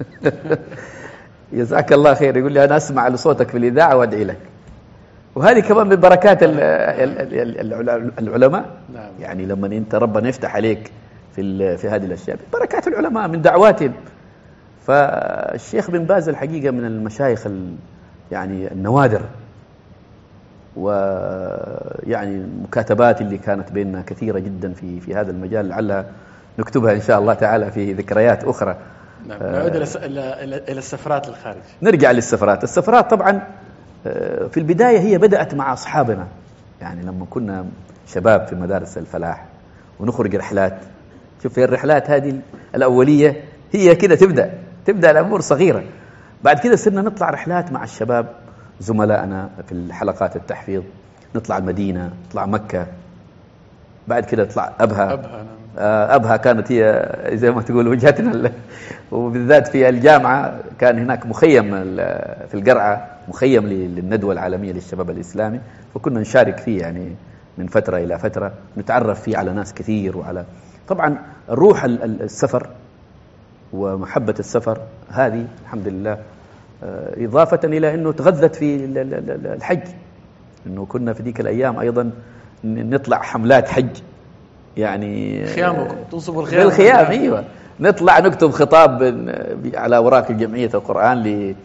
جزاك الله خير، يقول لي أنا أسمع لصوتك في الإذاعة وأدعي لك. وهذه كمان من بركات العلماء، يعني لما أنت ربنا يفتح عليك في في هذه الأشياء بركات العلماء من دعواتهم. فالشيخ بن باز الحقيقة من المشايخ يعني النوادر، ويعني المكاتبات اللي كانت بيننا كثيرة جدا في في هذا المجال، لعلها نكتبها إن شاء الله تعالى في ذكريات أخرى. نعم. نعود إلى إلى السفرات للخارج. نرجع للسفرات. السفرات طبعا في البداية هي بدأت مع أصحابنا، يعني لما كنا شباب في مدارس الفلاح ونخرج رحلات. شوف الرحلات هذه الأولية هي كده تبدأ تبدأ الأمور صغيرة، بعد كده صرنا نطلع رحلات مع الشباب زملائنا في الحلقات التحفيظ، نطلع المدينة، نطلع مكة، بعد كده نطلع أبها. أبها, أبها كانت هي زي ما تقول وجهتنا، وبالذات في الجامعة كان هناك مخيم في القرعة، مخيم للندوة العالمية للشباب الإسلامي، فكنا نشارك فيه يعني من فترة إلى فترة نتعرف فيه على ناس كثير، وعلى طبعا الروح السفر ومحبة السفر هذه الحمد لله، إضافة إلى أنه تغذت في الحج، أنه كنا في ذيك الأيام أيضا نطلع حملات حج، يعني خيامكم تنصبوا الخيام بالخيام، أيوة، نطلع نكتب خطاب على أوراق الجمعية القرآن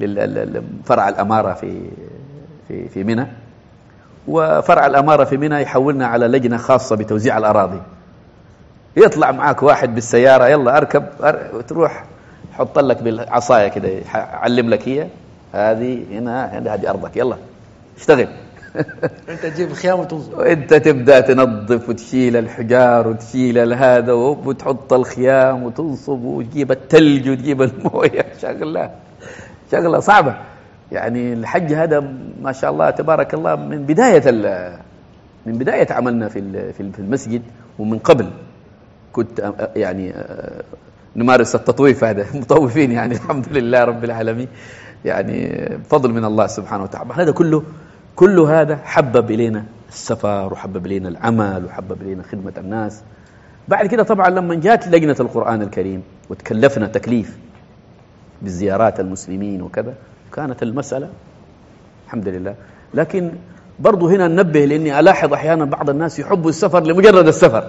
لفرع الأمارة في في في منى، وفرع الأمارة في منى يحولنا على لجنة خاصة بتوزيع الأراضي. يطلع معاك واحد بالسيارة، يلا أركب وتروح حط لك بالعصاية كده، علم لك هي هذه هنا، هذه أرضك، يلا اشتغل. أنت تجيب الخيام وتنصب، وأنت تبدأ تنظف وتشيل الحجار وتشيل هذا وتحط الخيام وتنصب وتجيب الثلج وتجيب الموية. شغلة شغلة صعبة يعني. الحج هذا ما شاء الله تبارك الله من بداية من بداية عملنا في في المسجد، ومن قبل كنت يعني نمارس التطويف، هذا مطوفين يعني الحمد لله رب العالمين، يعني فضل من الله سبحانه وتعالى. هذا كله كل هذا حبب إلينا السفر، وحبب إلينا العمل، وحبب إلينا خدمة الناس. بعد كده طبعا لما جاءت لجنة القرآن الكريم وتكلفنا تكليف بالزيارات المسلمين وكذا، كانت المسألة الحمد لله. لكن برضو هنا ننبه، لأني ألاحظ أحيانا بعض الناس يحبوا السفر لمجرد السفر،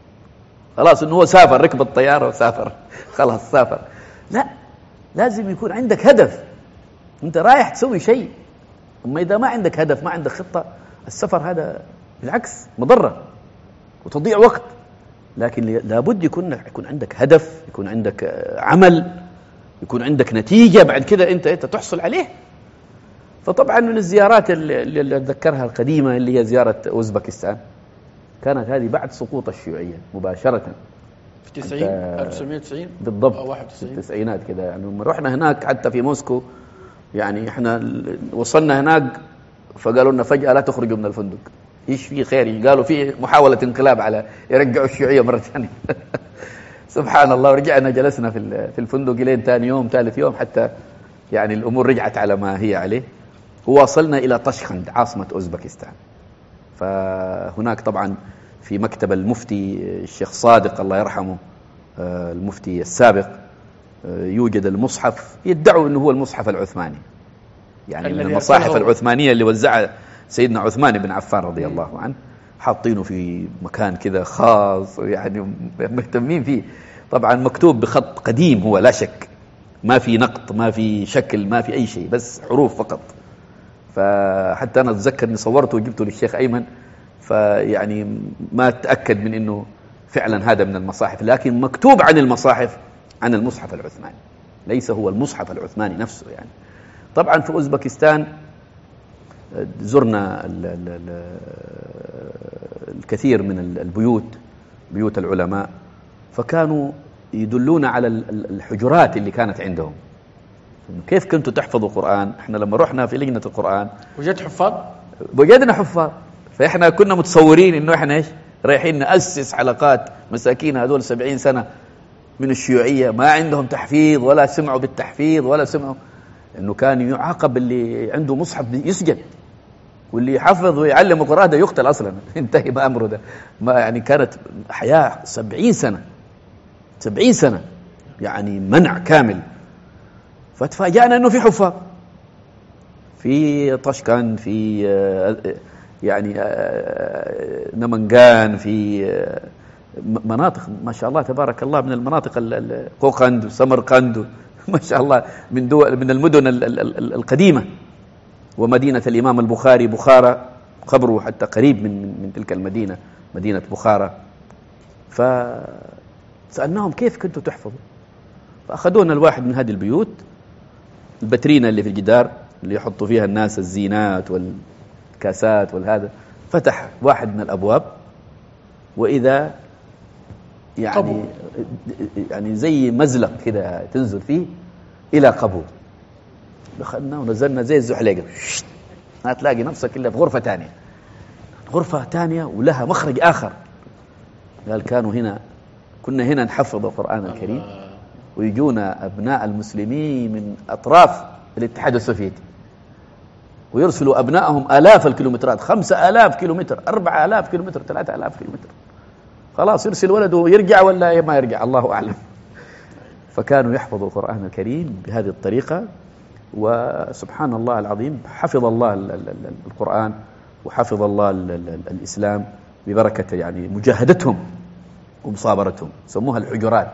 خلاص إنه هو سافر، ركب الطيارة وسافر، خلاص سافر. لا، لازم يكون عندك هدف، أنت رايح تسوي شيء. أما إذا ما عندك هدف، ما عندك خطة، السفر هذا بالعكس مضرة وتضيع وقت. لكن لابد يكون يكون عندك هدف، يكون عندك عمل، يكون عندك نتيجة بعد كده أنت أنت تحصل عليه. فطبعا من الزيارات اللي أتذكرها القديمة اللي هي زيارة أوزبكستان، كانت هذه بعد سقوط الشيوعية مباشرة في تسعين ألف وتسعمائة وتسعين بالضبط، أو واحد وتسعين في التسعينات كده يعني. لما رحنا هناك حتى في موسكو، يعني احنا وصلنا هناك فقالوا لنا فجأة لا تخرجوا من الفندق. ايش في خير؟ قالوا في محاولة انقلاب على يرجعوا الشيوعية مرة ثانية. سبحان الله. ورجعنا جلسنا في في الفندق لين ثاني يوم ثالث يوم حتى يعني الأمور رجعت على ما هي عليه. وواصلنا إلى طشخند عاصمة أوزبكستان. فهناك طبعا في مكتب المفتي الشيخ صادق الله يرحمه، المفتي السابق، يوجد المصحف يدعوا أنه هو المصحف العثماني، يعني من المصاحف العثمانية اللي وزعها سيدنا عثمان بن عفان رضي الله عنه، حاطينه في مكان كذا خاص، يعني مهتمين فيه. طبعا مكتوب بخط قديم هو لا شك، ما في نقط، ما في شكل، ما في أي شيء، بس حروف فقط. فحتى أنا أتذكر أني صورته وجبته للشيخ أيمن، فيعني ما تأكد من أنه فعلا هذا من المصاحف، لكن مكتوب عن المصاحف عن المصحف العثماني، ليس هو المصحف العثماني نفسه يعني. طبعا في أوزبكستان زرنا الكثير من البيوت، بيوت العلماء، فكانوا يدلون على الحجرات اللي كانت عندهم، كيف كنتوا تحفظوا قرآن. احنا لما رحنا في لجنة القرآن وجدت حفاظ، وجدنا حفاظ، فاحنا كنا متصورين انه احنا ايش رايحين نأسس حلقات. مساكين هذول سبعين سنة من الشيوعية ما عندهم تحفيظ ولا سمعوا بالتحفيظ ولا سمعوا انه كان يعاقب اللي عنده مصحف يسجن، واللي يحفظ ويعلم القرآن ده يقتل اصلا، انتهي بأمره ده. ما يعني كانت حياة سبعين سنة سبعين سنة يعني منع كامل. فتفاجأنا انه في حفاظ في طشكن، في يعني نمنجان، في مناطق ما شاء الله تبارك الله، من المناطق قوقند وسمرقند ما شاء الله، من دول من المدن القديمة. ومدينة الإمام البخاري بخارى، قبره حتى قريب من من تلك المدينة، مدينة بخارى. فسألناهم كيف كنتوا تحفظوا؟ فأخذونا الواحد من هذه البيوت، البترينة اللي في الجدار اللي يحطوا فيها الناس الزينات والكاسات والهذا، فتح واحد من الأبواب، وإذا يعني قبو. يعني زي مزلق كده تنزل فيه إلى قبو. دخلنا ونزلنا زي الزحليقة، ما تلاقي نفسك إلا في غرفة تانية، غرفة تانية ولها مخرج آخر. قال كانوا هنا كنا هنا نحفظ القرآن الكريم، ويجونا أبناء المسلمين من أطراف الاتحاد السوفيتي، ويرسلوا أبنائهم آلاف الكيلومترات، خمسة آلاف كيلومتر، أربعة آلاف كيلومتر، ثلاثة آلاف كيلومتر، خلاص يرسل ولده يرجع ولا ما يرجع الله أعلم. فكانوا يحفظوا القرآن الكريم بهذه الطريقة. وسبحان الله العظيم حفظ الله القرآن وحفظ الله الإسلام ببركة يعني مجاهدتهم ومصابرتهم. سموها الحجرات،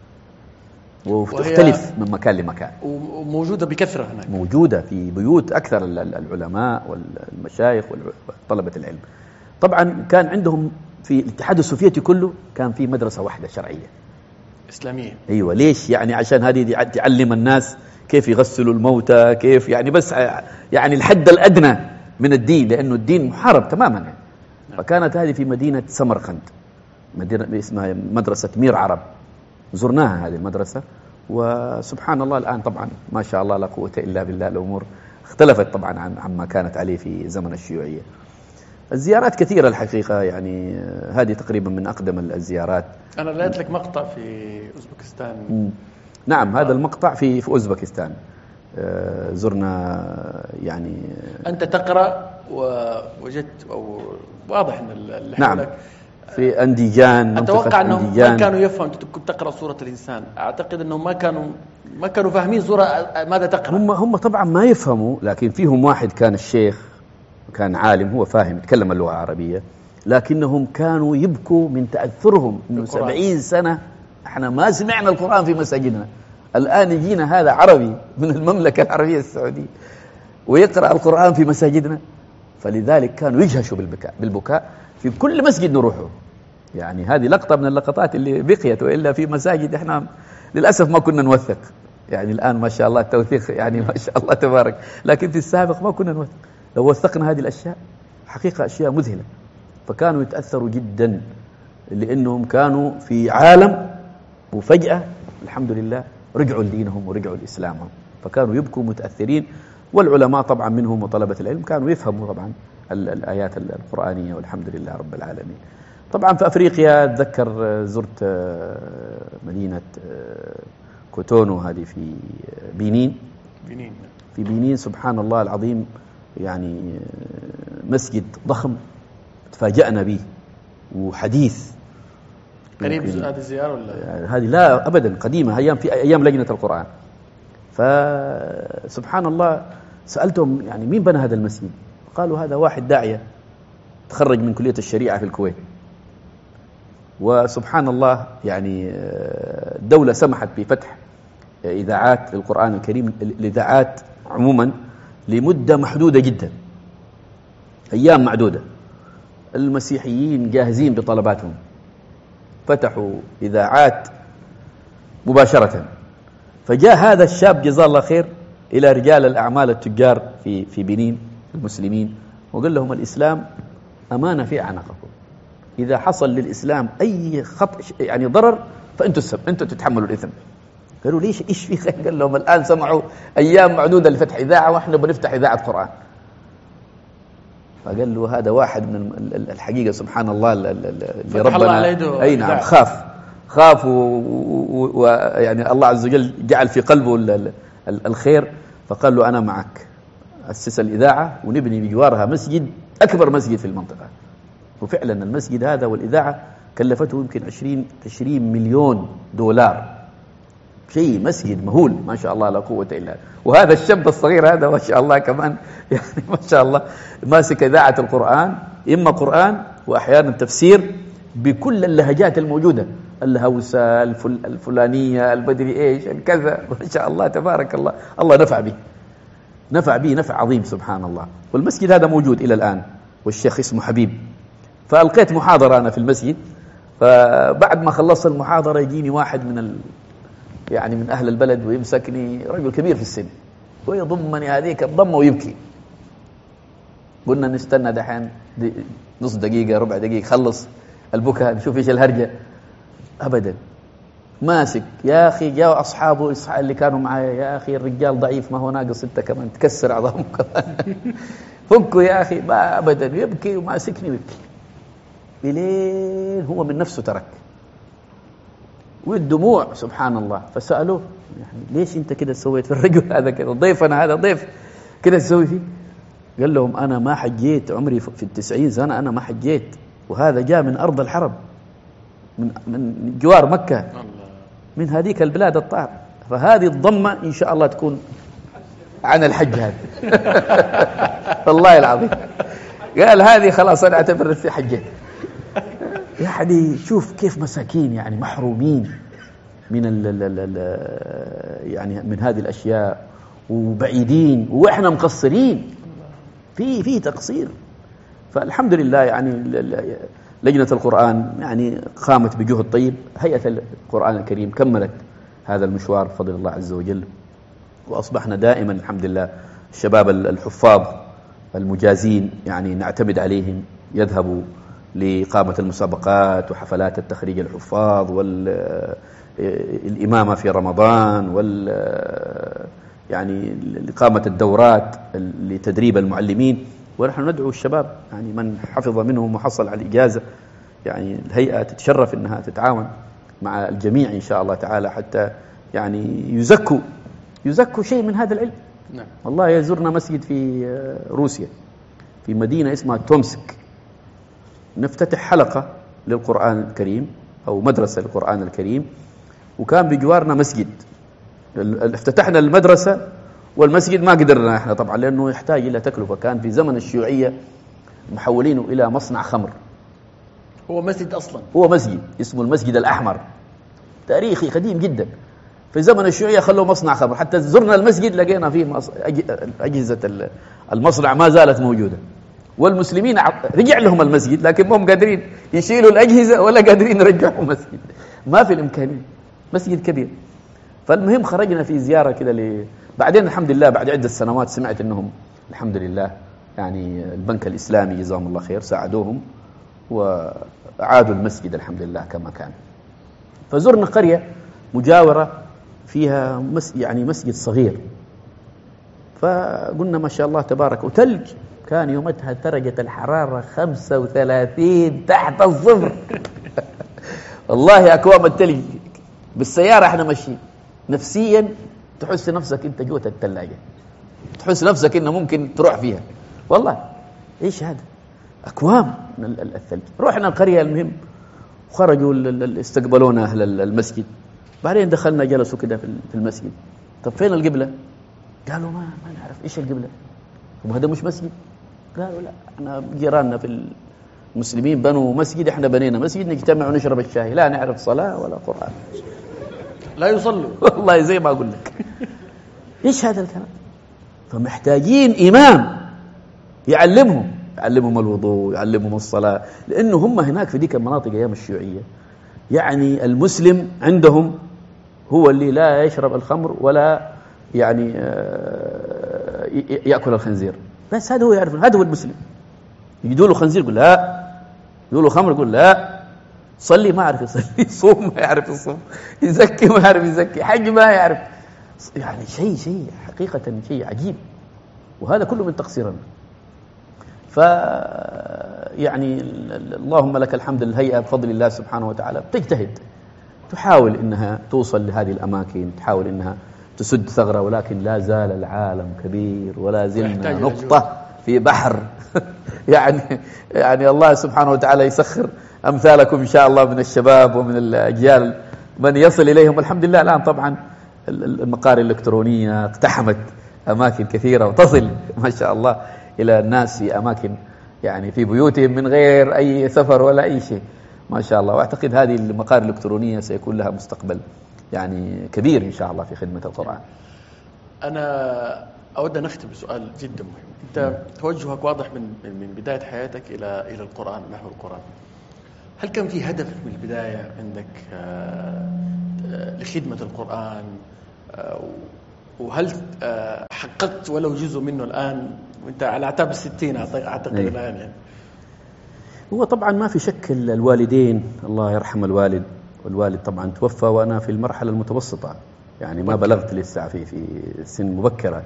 وتختلف من مكان لمكان، وموجودة بكثرة هناك، موجودة في بيوت أكثر العلماء والمشايخ وطلبة العلم. طبعا كان عندهم في الاتحاد السوفيتي كله كان في مدرسة واحدة شرعية إسلامية. أيوة، ليش؟ يعني عشان هذه تعلم الناس كيف يغسلوا الموتى، كيف يعني بس يعني الحد الأدنى من الدين، لأنه الدين محارب تماما يعني. فكانت هذه في مدينة سمرقند، مدينة اسمها مدرسة مير عرب، زرناها هذه المدرسة. وسبحان الله الآن طبعا ما شاء الله لا قوة إلا بالله الأمور اختلفت طبعا عن عما كانت عليه في زمن الشيوعية. الزيارات كثيرة الحقيقة، يعني هذه تقريبا من أقدم الزيارات. أنا لقيت لك مقطع في أوزبكستان. م. نعم، هذا المقطع في في أوزبكستان. آه زرنا يعني. أنت تقرأ ووجدت أو واضح أن اللي نعم حولك في أنديجان. أتوقع أنهم أنديجان ما كانوا يفهموا. أنت كنت تقرأ سورة الإنسان، أعتقد أنهم ما كانوا ما كانوا فاهمين سورة ماذا تقرأ. هم هم طبعا ما يفهموا، لكن فيهم واحد كان الشيخ، كان عالم، هو فاهم، يتكلم اللغة العربية، لكنهم كانوا يبكوا من تأثرهم إنه سبعين سنة احنا ما سمعنا القرآن في مساجدنا، الآن يجينا هذا عربي من المملكة العربية السعودية ويقرأ القرآن في مساجدنا. فلذلك كانوا يجهشوا بالبكاء بالبكاء في كل مسجد نروحه. يعني هذه لقطة من اللقطات اللي بقيت، وإلا في مساجد احنا للأسف ما كنا نوثق. يعني الآن ما شاء الله التوثيق يعني ما شاء الله تبارك، لكن في السابق ما كنا نوثق. لو وثقنا هذه الأشياء حقيقة أشياء مذهلة. فكانوا يتأثروا جدا لأنهم كانوا في عالم، وفجأة الحمد لله رجعوا لدينهم ورجعوا لإسلامهم، فكانوا يبكوا متأثرين. والعلماء طبعا منهم وطلبة العلم كانوا يفهموا طبعا الآيات القرآنية، والحمد لله رب العالمين. طبعا في أفريقيا أتذكر زرت مدينة كوتونو هذه في بنين. بنين في بنين سبحان الله العظيم، يعني مسجد ضخم تفاجأنا به وحديث. قريب هذه الزيارة ولا يعني هذه؟ لا أبدا، قديمة، أيام في أيام لجنة القرآن. فسبحان الله سألتهم يعني مين بنى هذا المسجد؟ قالوا هذا واحد داعية تخرج من كلية الشريعة في الكويت. وسبحان الله يعني الدولة سمحت بفتح إذاعات للقرآن الكريم، الإذاعات عموما لمدة محدودة جدا، أيام معدودة. المسيحيين جاهزين بطلباتهم، فتحوا إذاعات مباشرة. فجاء هذا الشاب جزاه الله خير إلى رجال الأعمال التجار في في بنين المسلمين، وقال لهم الإسلام أمانة في أعناقكم، إذا حصل للإسلام أي خطأ يعني ضرر فأنتوا السبب، أنتوا تتحملوا الإثم. قالوا ليش إيش في خير؟ قال لهم الآن سمعوا أيام معدودة لفتح إذاعة وإحنا بنفتح إذاعة قرآن. فقال له هذا واحد من الحقيقة سبحان الله اللي ربنا أي نعم خاف خاف ويعني الله عز وجل جعل في قلبه الخير، فقال له أنا معك، أسس الإذاعة ونبني بجوارها مسجد، أكبر مسجد في المنطقة. وفعلا المسجد هذا والإذاعة كلفته يمكن عشرين عشرين مليون دولار، شيء مسجد مهول ما شاء الله لا قوة إلا بالله. وهذا الشاب الصغير هذا ما شاء الله كمان يعني ما شاء الله ماسك إذاعة القرآن، إما قرآن وأحيانا تفسير بكل اللهجات الموجودة، الهوسة الفل الفلانية البدري إيش كذا، ما شاء الله تبارك الله. الله نفع به نفع به نفع عظيم سبحان الله. والمسجد هذا موجود إلى الآن، والشيخ اسمه حبيب. فألقيت محاضرة أنا في المسجد، فبعد ما خلصت المحاضرة يجيني واحد من ال... يعني من أهل البلد ويمسكني، رجل كبير في السن، ويضمني هذيك الضمة ويبكي. قلنا نستنى دحين دي نص دقيقة ربع دقيقة خلص البكاء نشوف إيش الهرجة. أبدا ماسك يا أخي، جاء أصحابه اللي كانوا معايا، يا أخي الرجال ضعيف ما هو ناقص أنت كمان تكسر عظامه كمان فكوا يا أخي، ما أبدا يبكي وماسكني ويبكي بلين هو من نفسه ترك، والدموع سبحان الله. فسألوه يعني ليش أنت كده سويت في الرجل هذا كده، ضيفنا هذا ضيف كده تسوي فيه؟ قال لهم أنا ما حجيت عمري في التسعين سنة، أنا ما حجيت، وهذا جاء من أرض الحرب، من من جوار مكة، من هذيك البلاد الطاهرة، فهذه الضمة إن شاء الله تكون عن الحج هذا. والله العظيم قال هذه خلاص أنا أعتبر في حجة. يعني شوف كيف مساكين، يعني محرومين من ال ال ال يعني من هذه الأشياء، وبعيدين، وإحنا مقصرين في في تقصير. فالحمد لله يعني لجنة القرآن يعني قامت بجهد طيب. هيئة القرآن الكريم كملت هذا المشوار بفضل الله عز وجل، وأصبحنا دائما الحمد لله الشباب الحفاظ المجازين يعني نعتمد عليهم، يذهبوا لإقامة المسابقات وحفلات التخريج الحفاظ والإمامة في رمضان، وال يعني إقامة الدورات لتدريب المعلمين. ونحن ندعو الشباب يعني من حفظ منهم وحصل على الإجازة، يعني الهيئة تتشرف أنها تتعاون مع الجميع إن شاء الله تعالى حتى يعني يزكوا يزكوا شيء من هذا العلم. نعم. والله يزورنا مسجد في روسيا في مدينة اسمها تومسك، نفتتح حلقة للقرآن الكريم أو مدرسة للقرآن الكريم، وكان بجوارنا مسجد. افتتحنا المدرسة والمسجد ما قدرنا احنا طبعا لأنه يحتاج إلى تكلفة، كان في زمن الشيوعية محولينه إلى مصنع خمر. هو مسجد أصلا، هو مسجد اسمه المسجد الأحمر، تاريخي قديم جدا. في زمن الشيوعية خلوه مصنع خمر، حتى زرنا المسجد لقينا فيه أجهزة المصنع ما زالت موجودة، والمسلمين رجع لهم المسجد لكن هم قادرين يشيلوا الأجهزة ولا قادرين يرجعوا مسجد، ما في الإمكانية، مسجد كبير. فالمهم خرجنا في زيارة كده ل... بعدين الحمد لله بعد عدة سنوات سمعت أنهم الحمد لله يعني البنك الإسلامي جزاهم الله خير ساعدوهم وأعادوا المسجد الحمد لله كما كان. فزرنا قرية مجاورة فيها مس... يعني مسجد صغير، فقلنا ما شاء الله تبارك، وثلج كان يومتها درجة الحرارة خمسة وثلاثين تحت الصفر. والله أكوام الثلج بالسيارة احنا ماشيين، نفسيا تحس نفسك انت جوة الثلاجة، تحس نفسك انه ممكن تروح فيها. والله ايش هذا أكوام من الثلج. رحنا القرية المهم، وخرجوا استقبلونا أهل المسجد. بعدين دخلنا جلسوا كده في المسجد. طب فين القبلة؟ قالوا ما ما نعرف ايش القبلة، وهذا مش مسجد. قالوا لا احنا جيراننا في المسلمين بنوا مسجد، احنا بنينا مسجد نجتمع ونشرب الشاي، لا نعرف صلاة ولا قرآن، لا يصلوا. والله زي ما أقول لك إيش هذا الكلام. فمحتاجين إمام يعلمهم يعلمهم الوضوء، يعلمهم الصلاة، لأنه هم هناك في ديك المناطق أيام الشيوعية يعني المسلم عندهم هو اللي لا يشرب الخمر ولا يعني يأكل الخنزير، بس هذا هو يعرف، هذا هو المسلم. يجدوا له خنزير يقول لا، يقول له خمر يقول لا، صلي ما يعرف يصلي، صوم ما يعرف يصوم، يزكي ما يعرف يزكي، حج ما يعرف، يعني شيء شيء حقيقة شيء عجيب. وهذا كله من تقصيرنا. ف يعني اللهم لك الحمد، الهيئة بفضل الله سبحانه وتعالى بتجتهد، تحاول إنها توصل لهذه الأماكن، تحاول إنها تسد ثغرة، ولكن لا زال العالم كبير ولا زلنا نقطة في بحر. يعني يعني الله سبحانه وتعالى يسخر أمثالكم إن شاء الله من الشباب ومن الأجيال من يصل إليهم. الحمد لله الآن طبعا المقارئ الإلكترونية اقتحمت أماكن كثيرة وتصل ما شاء الله إلى الناس في أماكن يعني في بيوتهم من غير أي سفر ولا أي شيء ما شاء الله. وأعتقد هذه المقارئ الإلكترونية سيكون لها مستقبل يعني كبير إن شاء الله في خدمة القرآن. أنا أود أن نختم بسؤال جدا مهم. أنت توجهك واضح من من بداية حياتك إلى إلى القرآن، نحو القرآن. هل كان في هدف من البداية عندك لخدمة القرآن، وهل حققت ولو جزء منه الآن وأنت على أعتاب الستين أعتقد الآن يعني؟ هو طبعا ما في شك الوالدين الله يرحم الوالد، والوالد طبعا توفى وأنا في المرحلة المتوسطة يعني ما بلغت لسه في في سن مبكرة.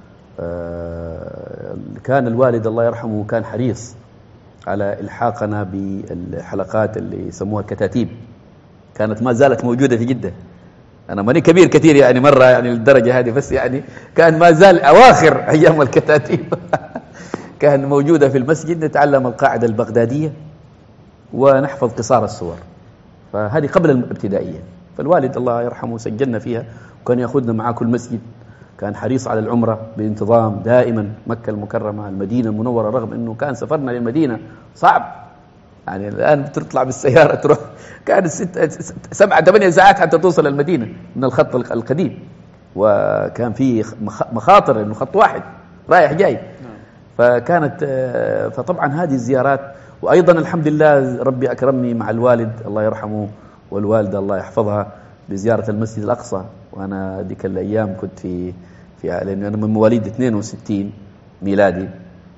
كان الوالد الله يرحمه كان حريص على إلحاقنا بالحلقات اللي يسموها الكتاتيب، كانت ما زالت موجودة في جدة. أنا ماني كبير كثير يعني مرة يعني للدرجة هذه، بس يعني كان ما زال أواخر أيام الكتاتيب. كان موجودة في المسجد، نتعلم القاعدة البغدادية ونحفظ قصار السور، فهذه قبل الابتدائية. فالوالد الله يرحمه سجلنا فيها، وكان يأخذنا معاه كل مسجد، كان حريص على العمرة بانتظام دائما، مكة المكرمة، المدينة المنورة، رغم أنه كان سفرنا للمدينة صعب، يعني الآن تطلع بالسيارة تروح كان ست سبعة ثمانية ساعات حتى توصل المدينة من الخط القديم، وكان في مخاطر إنه خط واحد رايح جاي. فكانت فطبعا هذه الزيارات، وأيضا الحمد لله ربي أكرمني مع الوالد الله يرحمه والوالدة الله يحفظها بزيارة المسجد الأقصى. وأنا ذيك الأيام كنت في في لأن أنا من مواليد اثنين وستين ميلادي،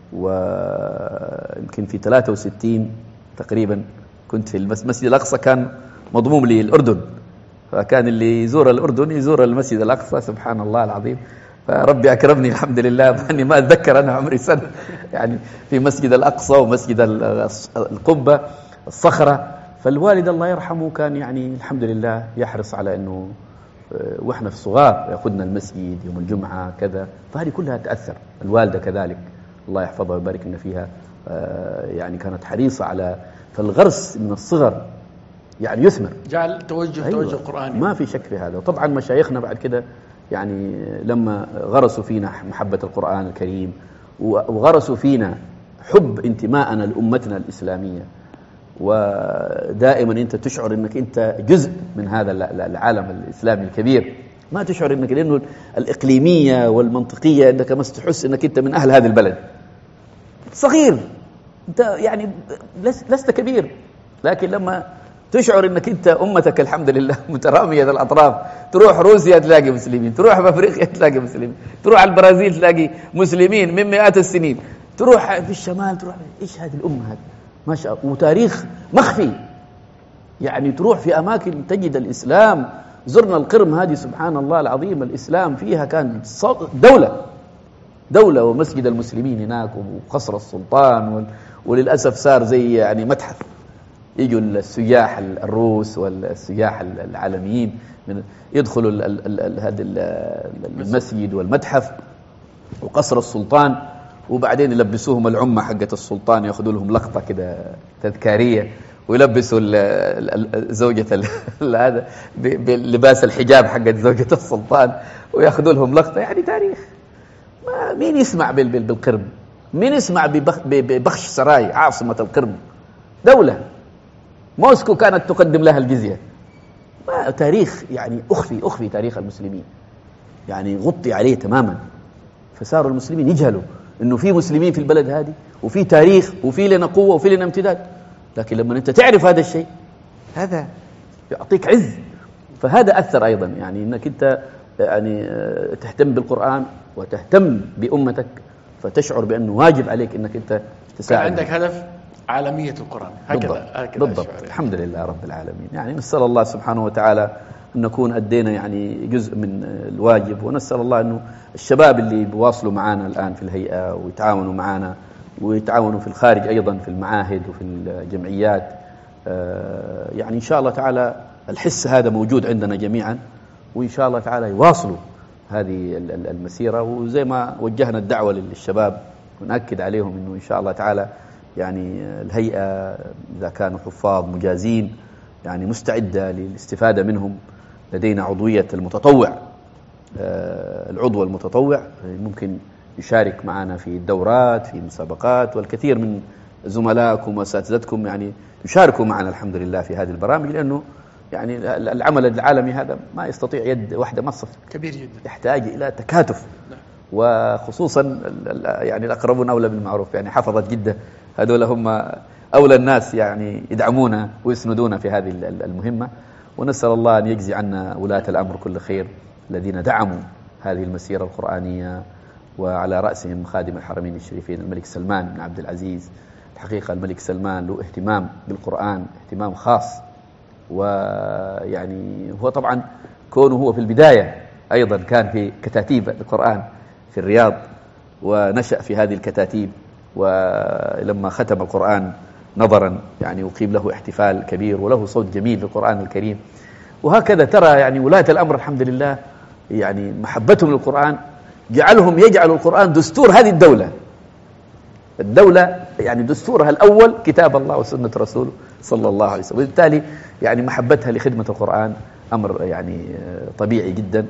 ويمكن في ثلاثة وستين تقريبا كنت في المسجد الأقصى، كان مضموم لي الأردن، فكان اللي يزور الأردن يزور المسجد الأقصى. سبحان الله العظيم، فربي أكرمني الحمد لله بأني ما أتذكر أنا عمري سنة يعني في مسجد الأقصى ومسجد القبة الصخرة. فالوالد الله يرحمه كان يعني الحمد لله يحرص على أنه وإحنا في الصغار يأخذنا المسجد يوم الجمعة كذا، فهذه كلها تأثر. الوالدة كذلك الله يحفظها ويبارك لنا فيها، يعني كانت حريصة على فالغرس من الصغر يعني يثمر، جعل توجه أيوة. توجه قرآني، ما في شك في هذا. وطبعا مشايخنا بعد كده يعني لما غرسوا فينا محبة القرآن الكريم، وغرسوا فينا حب انتماءنا لأمتنا الإسلامية، ودائما أنت تشعر أنك أنت جزء من هذا العالم الإسلامي الكبير، ما تشعر أنك لأنه الإقليمية والمنطقية أنك ما تحس أنك أنت من أهل هذا البلد، صغير أنت يعني لست كبير، لكن لما تشعر أنك أنت أمتك الحمد لله مترامية الأطراف، تروح روسيا تلاقي مسلمين، تروح في أفريقيا تلاقي مسلمين، تروح على البرازيل تلاقي مسلمين من مئات السنين، تروح في الشمال تروح إيش هذه الأمة هذه ما شاء الله، وتاريخ مخفي، يعني تروح في أماكن تجد الإسلام. زرنا القرم هذه سبحان الله العظيم، الإسلام فيها كان دولة دولة ومسجد المسلمين هناك وقصر السلطان، وللأسف صار زي يعني متحف، يجوا السياح الروس والسياح العالميين من يدخلوا هذا المسجد والمتحف وقصر السلطان، وبعدين يلبسوهم العمة حقة السلطان، يأخذوا لهم لقطة كده تذكارية، ويلبسوا زوجة هذا بلباس الحجاب حقة زوجة السلطان، ويأخذوا لهم لقطة. يعني تاريخ، ما مين يسمع بالقرم؟ مين يسمع ببخش سراي عاصمة القرم؟ دولة موسكو كانت تقدم لها الجزية. ما تاريخ يعني أخفي أخفي تاريخ المسلمين، يعني غطي عليه تماما، فصاروا المسلمين يجهلوا إنه في مسلمين في البلد هذه، وفي تاريخ، وفي لنا قوة، وفي لنا امتداد. لكن لما أنت تعرف هذا الشيء هذا يعطيك عز. فهذا أثر أيضا، يعني إنك أنت يعني تهتم بالقرآن وتهتم بأمتك، فتشعر بأنه واجب عليك إنك أنت تساعد. عندك هدف عالمية القرآن، هكذا هكذا بالضبط. الحمد لله رب العالمين. يعني نسأل الله سبحانه وتعالى أن نكون أدينا يعني جزء من الواجب، ونسأل الله أنه الشباب اللي بيواصلوا معنا الآن في الهيئة ويتعاونوا معنا ويتعاونوا في الخارج أيضا في المعاهد وفي الجمعيات، يعني إن شاء الله تعالى الحس هذا موجود عندنا جميعا، وإن شاء الله تعالى يواصلوا هذه المسيرة. وزي ما وجهنا الدعوة للشباب ونأكد عليهم أنه إن شاء الله تعالى يعني الهيئة إذا كانوا حفاظ مجازين يعني مستعدة للاستفادة منهم. لدينا عضوية المتطوع، العضو المتطوع ممكن يشارك معنا في الدورات في مسابقات، والكثير من زملائكم وأساتذتكم يعني يشاركوا معنا الحمد لله في هذه البرامج، لأنه يعني العمل العالمي هذا ما يستطيع يد واحدة ما تصف، كبير جدا، يحتاج إلى تكاتف. وخصوصا يعني الأقربون أولى بالمعروف، يعني حفظت جدة هذول هم أولى الناس يعني يدعمونا ويسندونا في هذه المهمة. ونسأل الله أن يجزي عنا ولاة الأمر كل خير الذين دعموا هذه المسيرة القرآنية، وعلى رأسهم خادم الحرمين الشريفين الملك سلمان بن عبد العزيز. الحقيقة الملك سلمان له اهتمام بالقرآن اهتمام خاص، ويعني هو طبعا كونه هو في البداية أيضا كان في كتاتيب القرآن في الرياض، ونشأ في هذه الكتاتيب، ولما ختم القرآن نظرا يعني أقيم له احتفال كبير، وله صوت جميل للقرآن الكريم. وهكذا ترى يعني ولاة الأمر الحمد لله يعني محبتهم للقرآن جعلهم يجعلوا القرآن دستور هذه الدولة. الدولة يعني دستورها الأول كتاب الله وسنة رسوله صلى الله عليه وسلم، وبالتالي يعني محبتها لخدمة القرآن أمر يعني طبيعي جدا.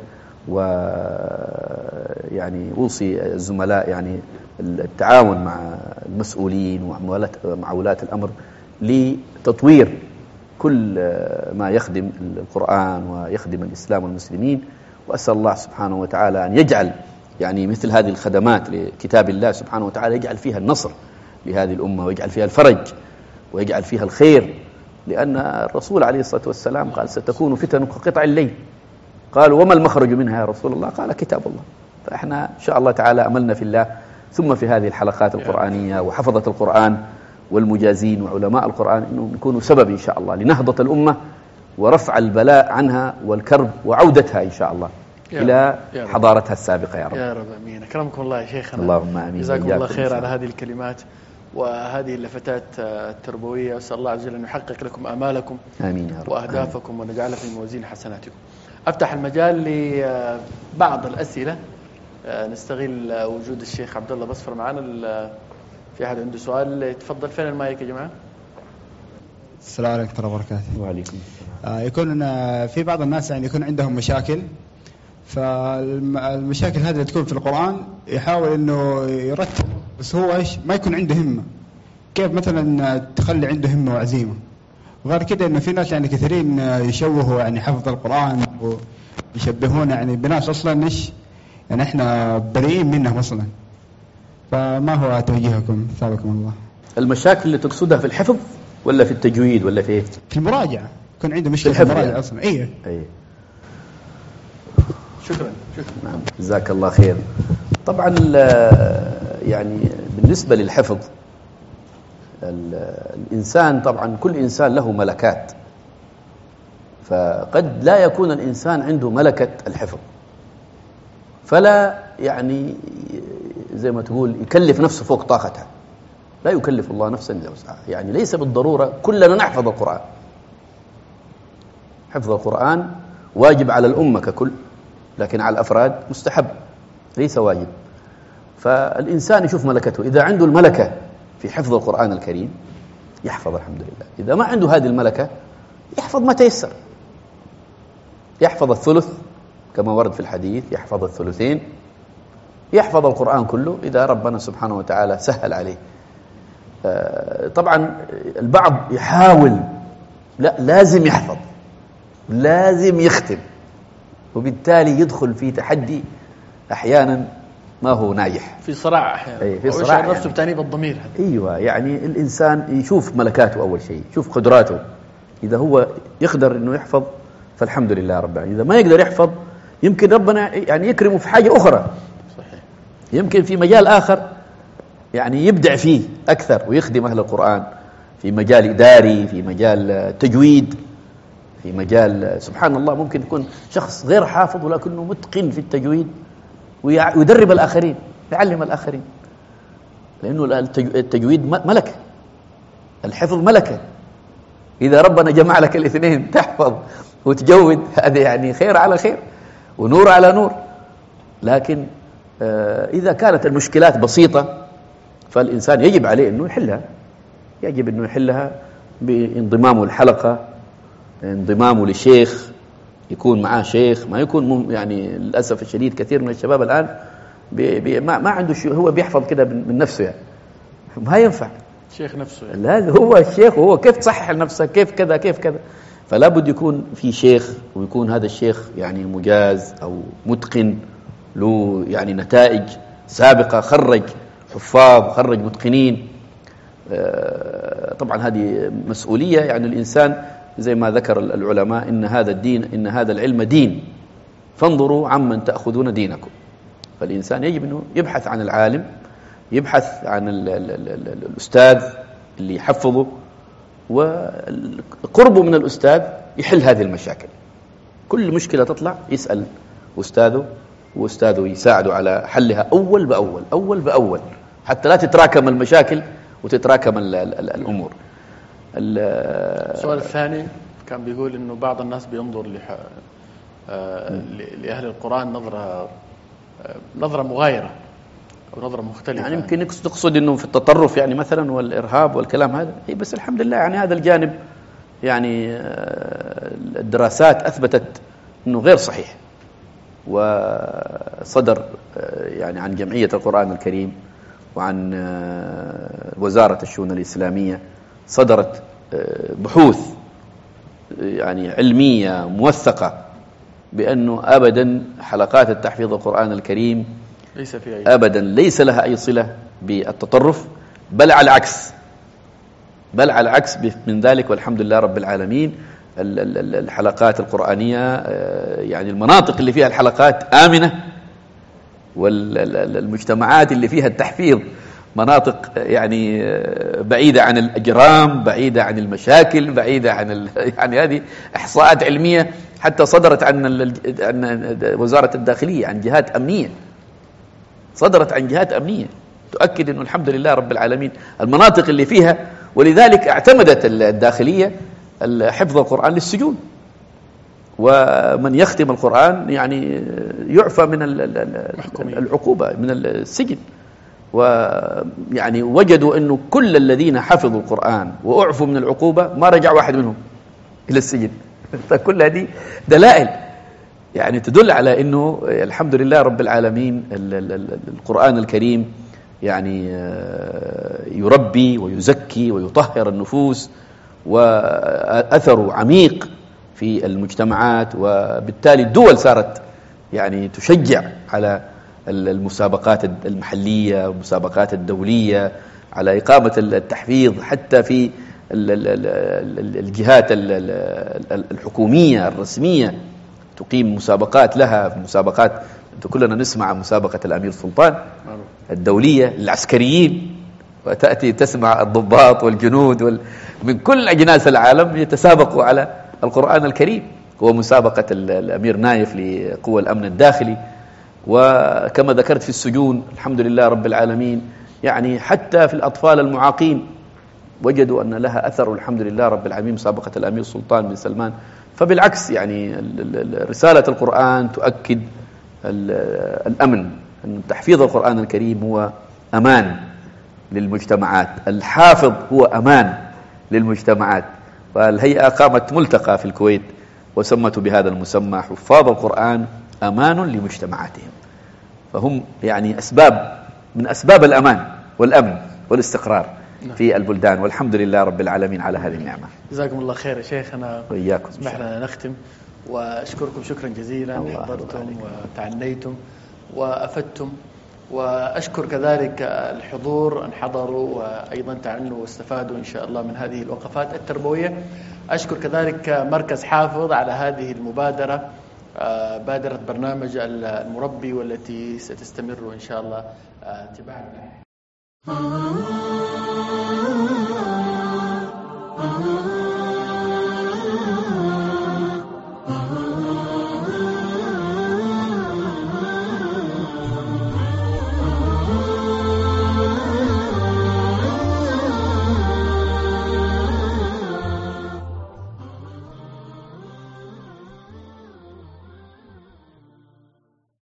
ويعني أوصي الزملاء يعني التعاون مع المسؤولين ومع ولاة الأمر لتطوير كل ما يخدم القرآن ويخدم الإسلام والمسلمين. وأسأل الله سبحانه وتعالى أن يجعل يعني مثل هذه الخدمات لكتاب الله سبحانه وتعالى يجعل فيها النصر لهذه الأمة، ويجعل فيها الفرج، ويجعل فيها الخير. لأن الرسول عليه الصلاة والسلام قال ستكون فتن كقطع الليل. قالوا وما المخرج منها يا رسول الله؟ قال كتاب الله. فإحنا إن شاء الله تعالى أملنا في الله، ثم في هذه الحلقات القرآنية وحفظة القرآن والمجازين وعلماء القرآن أنهم يكونوا سبب إن شاء الله لنهضة الأمة ورفع البلاء عنها والكرب وعودتها إن شاء الله إلى حضارتها السابقة يا رب. يا رب أمين. أكرمكم الله يا شيخنا. اللهم آمين. جزاكم الله خير على هذه الكلمات وهذه اللفتات التربوية. أسأل الله عز وجل أن يحقق لكم آمالكم آمين يا رب وأهدافكم ونجعلها في موازين حسناتكم. أفتح المجال لبعض الأسئلة. نستغل وجود الشيخ عبد الله بصفر معنا. في أحد عنده سؤال تفضل. فين المايك يا جماعة؟ السلام عليكم ورحمة الله وبركاته. وعليكم السلام. يكون في بعض الناس يعني يكون عندهم مشاكل، فالمشاكل هذه اللي تكون في القرآن يحاول إنه يرتب، بس هو إيش ما يكون عنده همة. كيف مثلا تخلي عنده همة وعزيمة؟ وغير كده إنه في ناس يعني كثيرين يشوهوا يعني حفظ القرآن ويشبهون يعني بناس أصلا إيش يعني إحنا بريئين منهم أصلا. فما هو توجيهكم ثابكم الله؟ المشاكل اللي تقصدها في الحفظ ولا في التجويد ولا في إيه؟ في المراجعة. يكون عنده مشكلة في المراجعة يعني. أصلا إيه أيه. شكرا شكرا. نعم جزاك الله خير. طبعا يعني بالنسبة للحفظ الإنسان طبعا كل إنسان له ملكات، فقد لا يكون الإنسان عنده ملكة الحفظ، فلا يعني زي ما تقول يكلف نفسه فوق طاقتها. لا يكلف الله نفسا إلا وسعها. يعني ليس بالضرورة كلنا نحفظ القرآن. حفظ القرآن واجب على الأمة ككل، لكن على الأفراد مستحب ليس واجب. فالإنسان يشوف ملكته، إذا عنده الملكة في حفظ القرآن الكريم يحفظ الحمد لله. إذا ما عنده هذه الملكة يحفظ ما تيسر، يحفظ الثلث كما ورد في الحديث، يحفظ الثلثين، يحفظ القرآن كله إذا ربنا سبحانه وتعالى سهل عليه. طبعا البعض يحاول لا لازم يحفظ لازم يختم، وبالتالي يدخل في تحدي أحيانا ما هو ناجح، في صراع أحيانا. أي في صراع نفسه يعني. بتأنيب الضمير. أيوة يعني الإنسان يشوف ملكاته أول شيء، يشوف قدراته. إذا هو يقدر إنه يحفظ فالحمد لله رب العالمين. إذا ما يقدر يحفظ يمكن ربنا يعني يكرمه في حاجة أخرى. صحيح. يمكن في مجال آخر يعني يبدع فيه أكثر ويخدم أهل القرآن، في مجال إداري، في مجال تجويد، في مجال سبحان الله ممكن يكون شخص غير حافظ ولكنه متقن في التجويد ويدرب الآخرين، يعلم الآخرين. لأنه التجويد ملكة، الحفظ ملكة. إذا ربنا جمع لك الاثنين تحفظ وتجود هذا يعني خير على خير ونور على نور. لكن إذا كانت المشكلات بسيطة فالإنسان يجب عليه أنه يحلها، يجب أنه يحلها بانضمامه الحلقة، انضمامه لشيخ، يكون معاه شيخ. ما يكون يعني للأسف الشديد كثير من الشباب الآن بي بي ما, ما عنده شيء، هو بيحفظ كده من نفسه يعني. ما ينفع شيخ نفسه يعني. لا هو الشيخ، وهو كيف تصحح لنفسه كيف كذا كيف كذا. فلا بد يكون في شيخ، ويكون هذا الشيخ يعني مجاز أو متقن له يعني نتائج سابقة، خرج حفاظ، خرج متقنين. طبعا هذه مسؤولية. يعني الإنسان زي ما ذكر العلماء إن هذا الدين إن هذا العلم دين فانظروا عمن تأخذون دينكم. فالإنسان يجب أنه يبحث عن العالم، يبحث عن ال ال ال ال الأستاذ اللي يحفظه، وقربه من الأستاذ يحل هذه المشاكل. كل مشكلة تطلع يسأل أستاذه، وأستاذه يساعده على حلها أول بأول أول بأول حتى لا تتراكم المشاكل وتتراكم ال ال الأمور. السؤال الثاني كان بيقول إنه بعض الناس بينظر لح... آه لأهل القرآن نظرة آه نظرة مغايرة، ونظرة مختلفة. يعني يمكن تقصد أنه في التطرف يعني مثلا والإرهاب والكلام هذا، هي بس الحمد لله يعني هذا الجانب يعني الدراسات أثبتت أنه غير صحيح. وصدر يعني عن جمعية القرآن الكريم وعن وزارة الشؤون الإسلامية صدرت بحوث يعني علمية موثقة بأنه أبدا حلقات التحفيظ القرآن الكريم ليس فيها أبدا ليس لها أي صلة بالتطرف، بل على العكس بل على العكس من ذلك. والحمد لله رب العالمين الحلقات القرآنية يعني المناطق اللي فيها الحلقات آمنة، والمجتمعات اللي فيها التحفيظ مناطق يعني بعيدة عن الأجرام، بعيدة عن المشاكل، بعيدة عن ال... يعني هذه إحصاءات علمية حتى صدرت عن ال... عن وزارة الداخلية، عن جهات أمنية، صدرت عن جهات أمنية تؤكد أنه الحمد لله رب العالمين المناطق اللي فيها. ولذلك اعتمدت الداخلية حفظ القرآن للسجون، ومن يختم القرآن يعني يعفى من العقوبة من السجن. ويعني وجدوا أنه كل الذين حفظوا القرآن وأعفوا من العقوبة ما رجع واحد منهم إلى السجن. فكل هذه دلائل يعني تدل على أنه الحمد لله رب العالمين القرآن الكريم يعني يربي ويزكي ويطهر النفوس، وأثره عميق في المجتمعات. وبالتالي الدول صارت يعني تشجع على المسابقات المحلية والمسابقات الدولية على إقامة التحفيظ، حتى في الجهات الحكومية الرسمية تقيم مسابقات لها. مسابقات كلنا نسمع مسابقة الأمير سلطان الدولية للعسكريين، وتأتي تسمع الضباط والجنود وال... من كل أجناس العالم يتسابقوا على القرآن الكريم، ومسابقة الأمير نايف لقوى الأمن الداخلي. وكما ذكرت في السجون الحمد لله رب العالمين يعني حتى في الأطفال المعاقين وجدوا أن لها أثر الحمد لله رب العالمين مسابقة الأمير سلطان بن سلمان. فبالعكس يعني رسالة القرآن تؤكد الأمن، أن تحفيظ القرآن الكريم هو أمان للمجتمعات، الحافظ هو أمان للمجتمعات. والهيئة قامت ملتقى في الكويت وسمته بهذا المسمى حفاظ القرآن أمان لمجتمعاتهم، فهم يعني أسباب من أسباب الأمان والأمن والاستقرار في البلدان. والحمد لله رب العالمين على هذه النعمة. جزاكم الله خير يا شيخنا، وإياكم. اسمح لنا نختم وأشكركم شكرا جزيلا، حضرتم وتعنيتم وأفدتم، وأشكر كذلك الحضور أن حضروا وأيضا تعنوا واستفادوا إن شاء الله من هذه الوقفات التربوية. أشكر كذلك مركز حافظ على هذه المبادرة، بادرة برنامج المربي، والتي ستستمر إن شاء الله تباعا.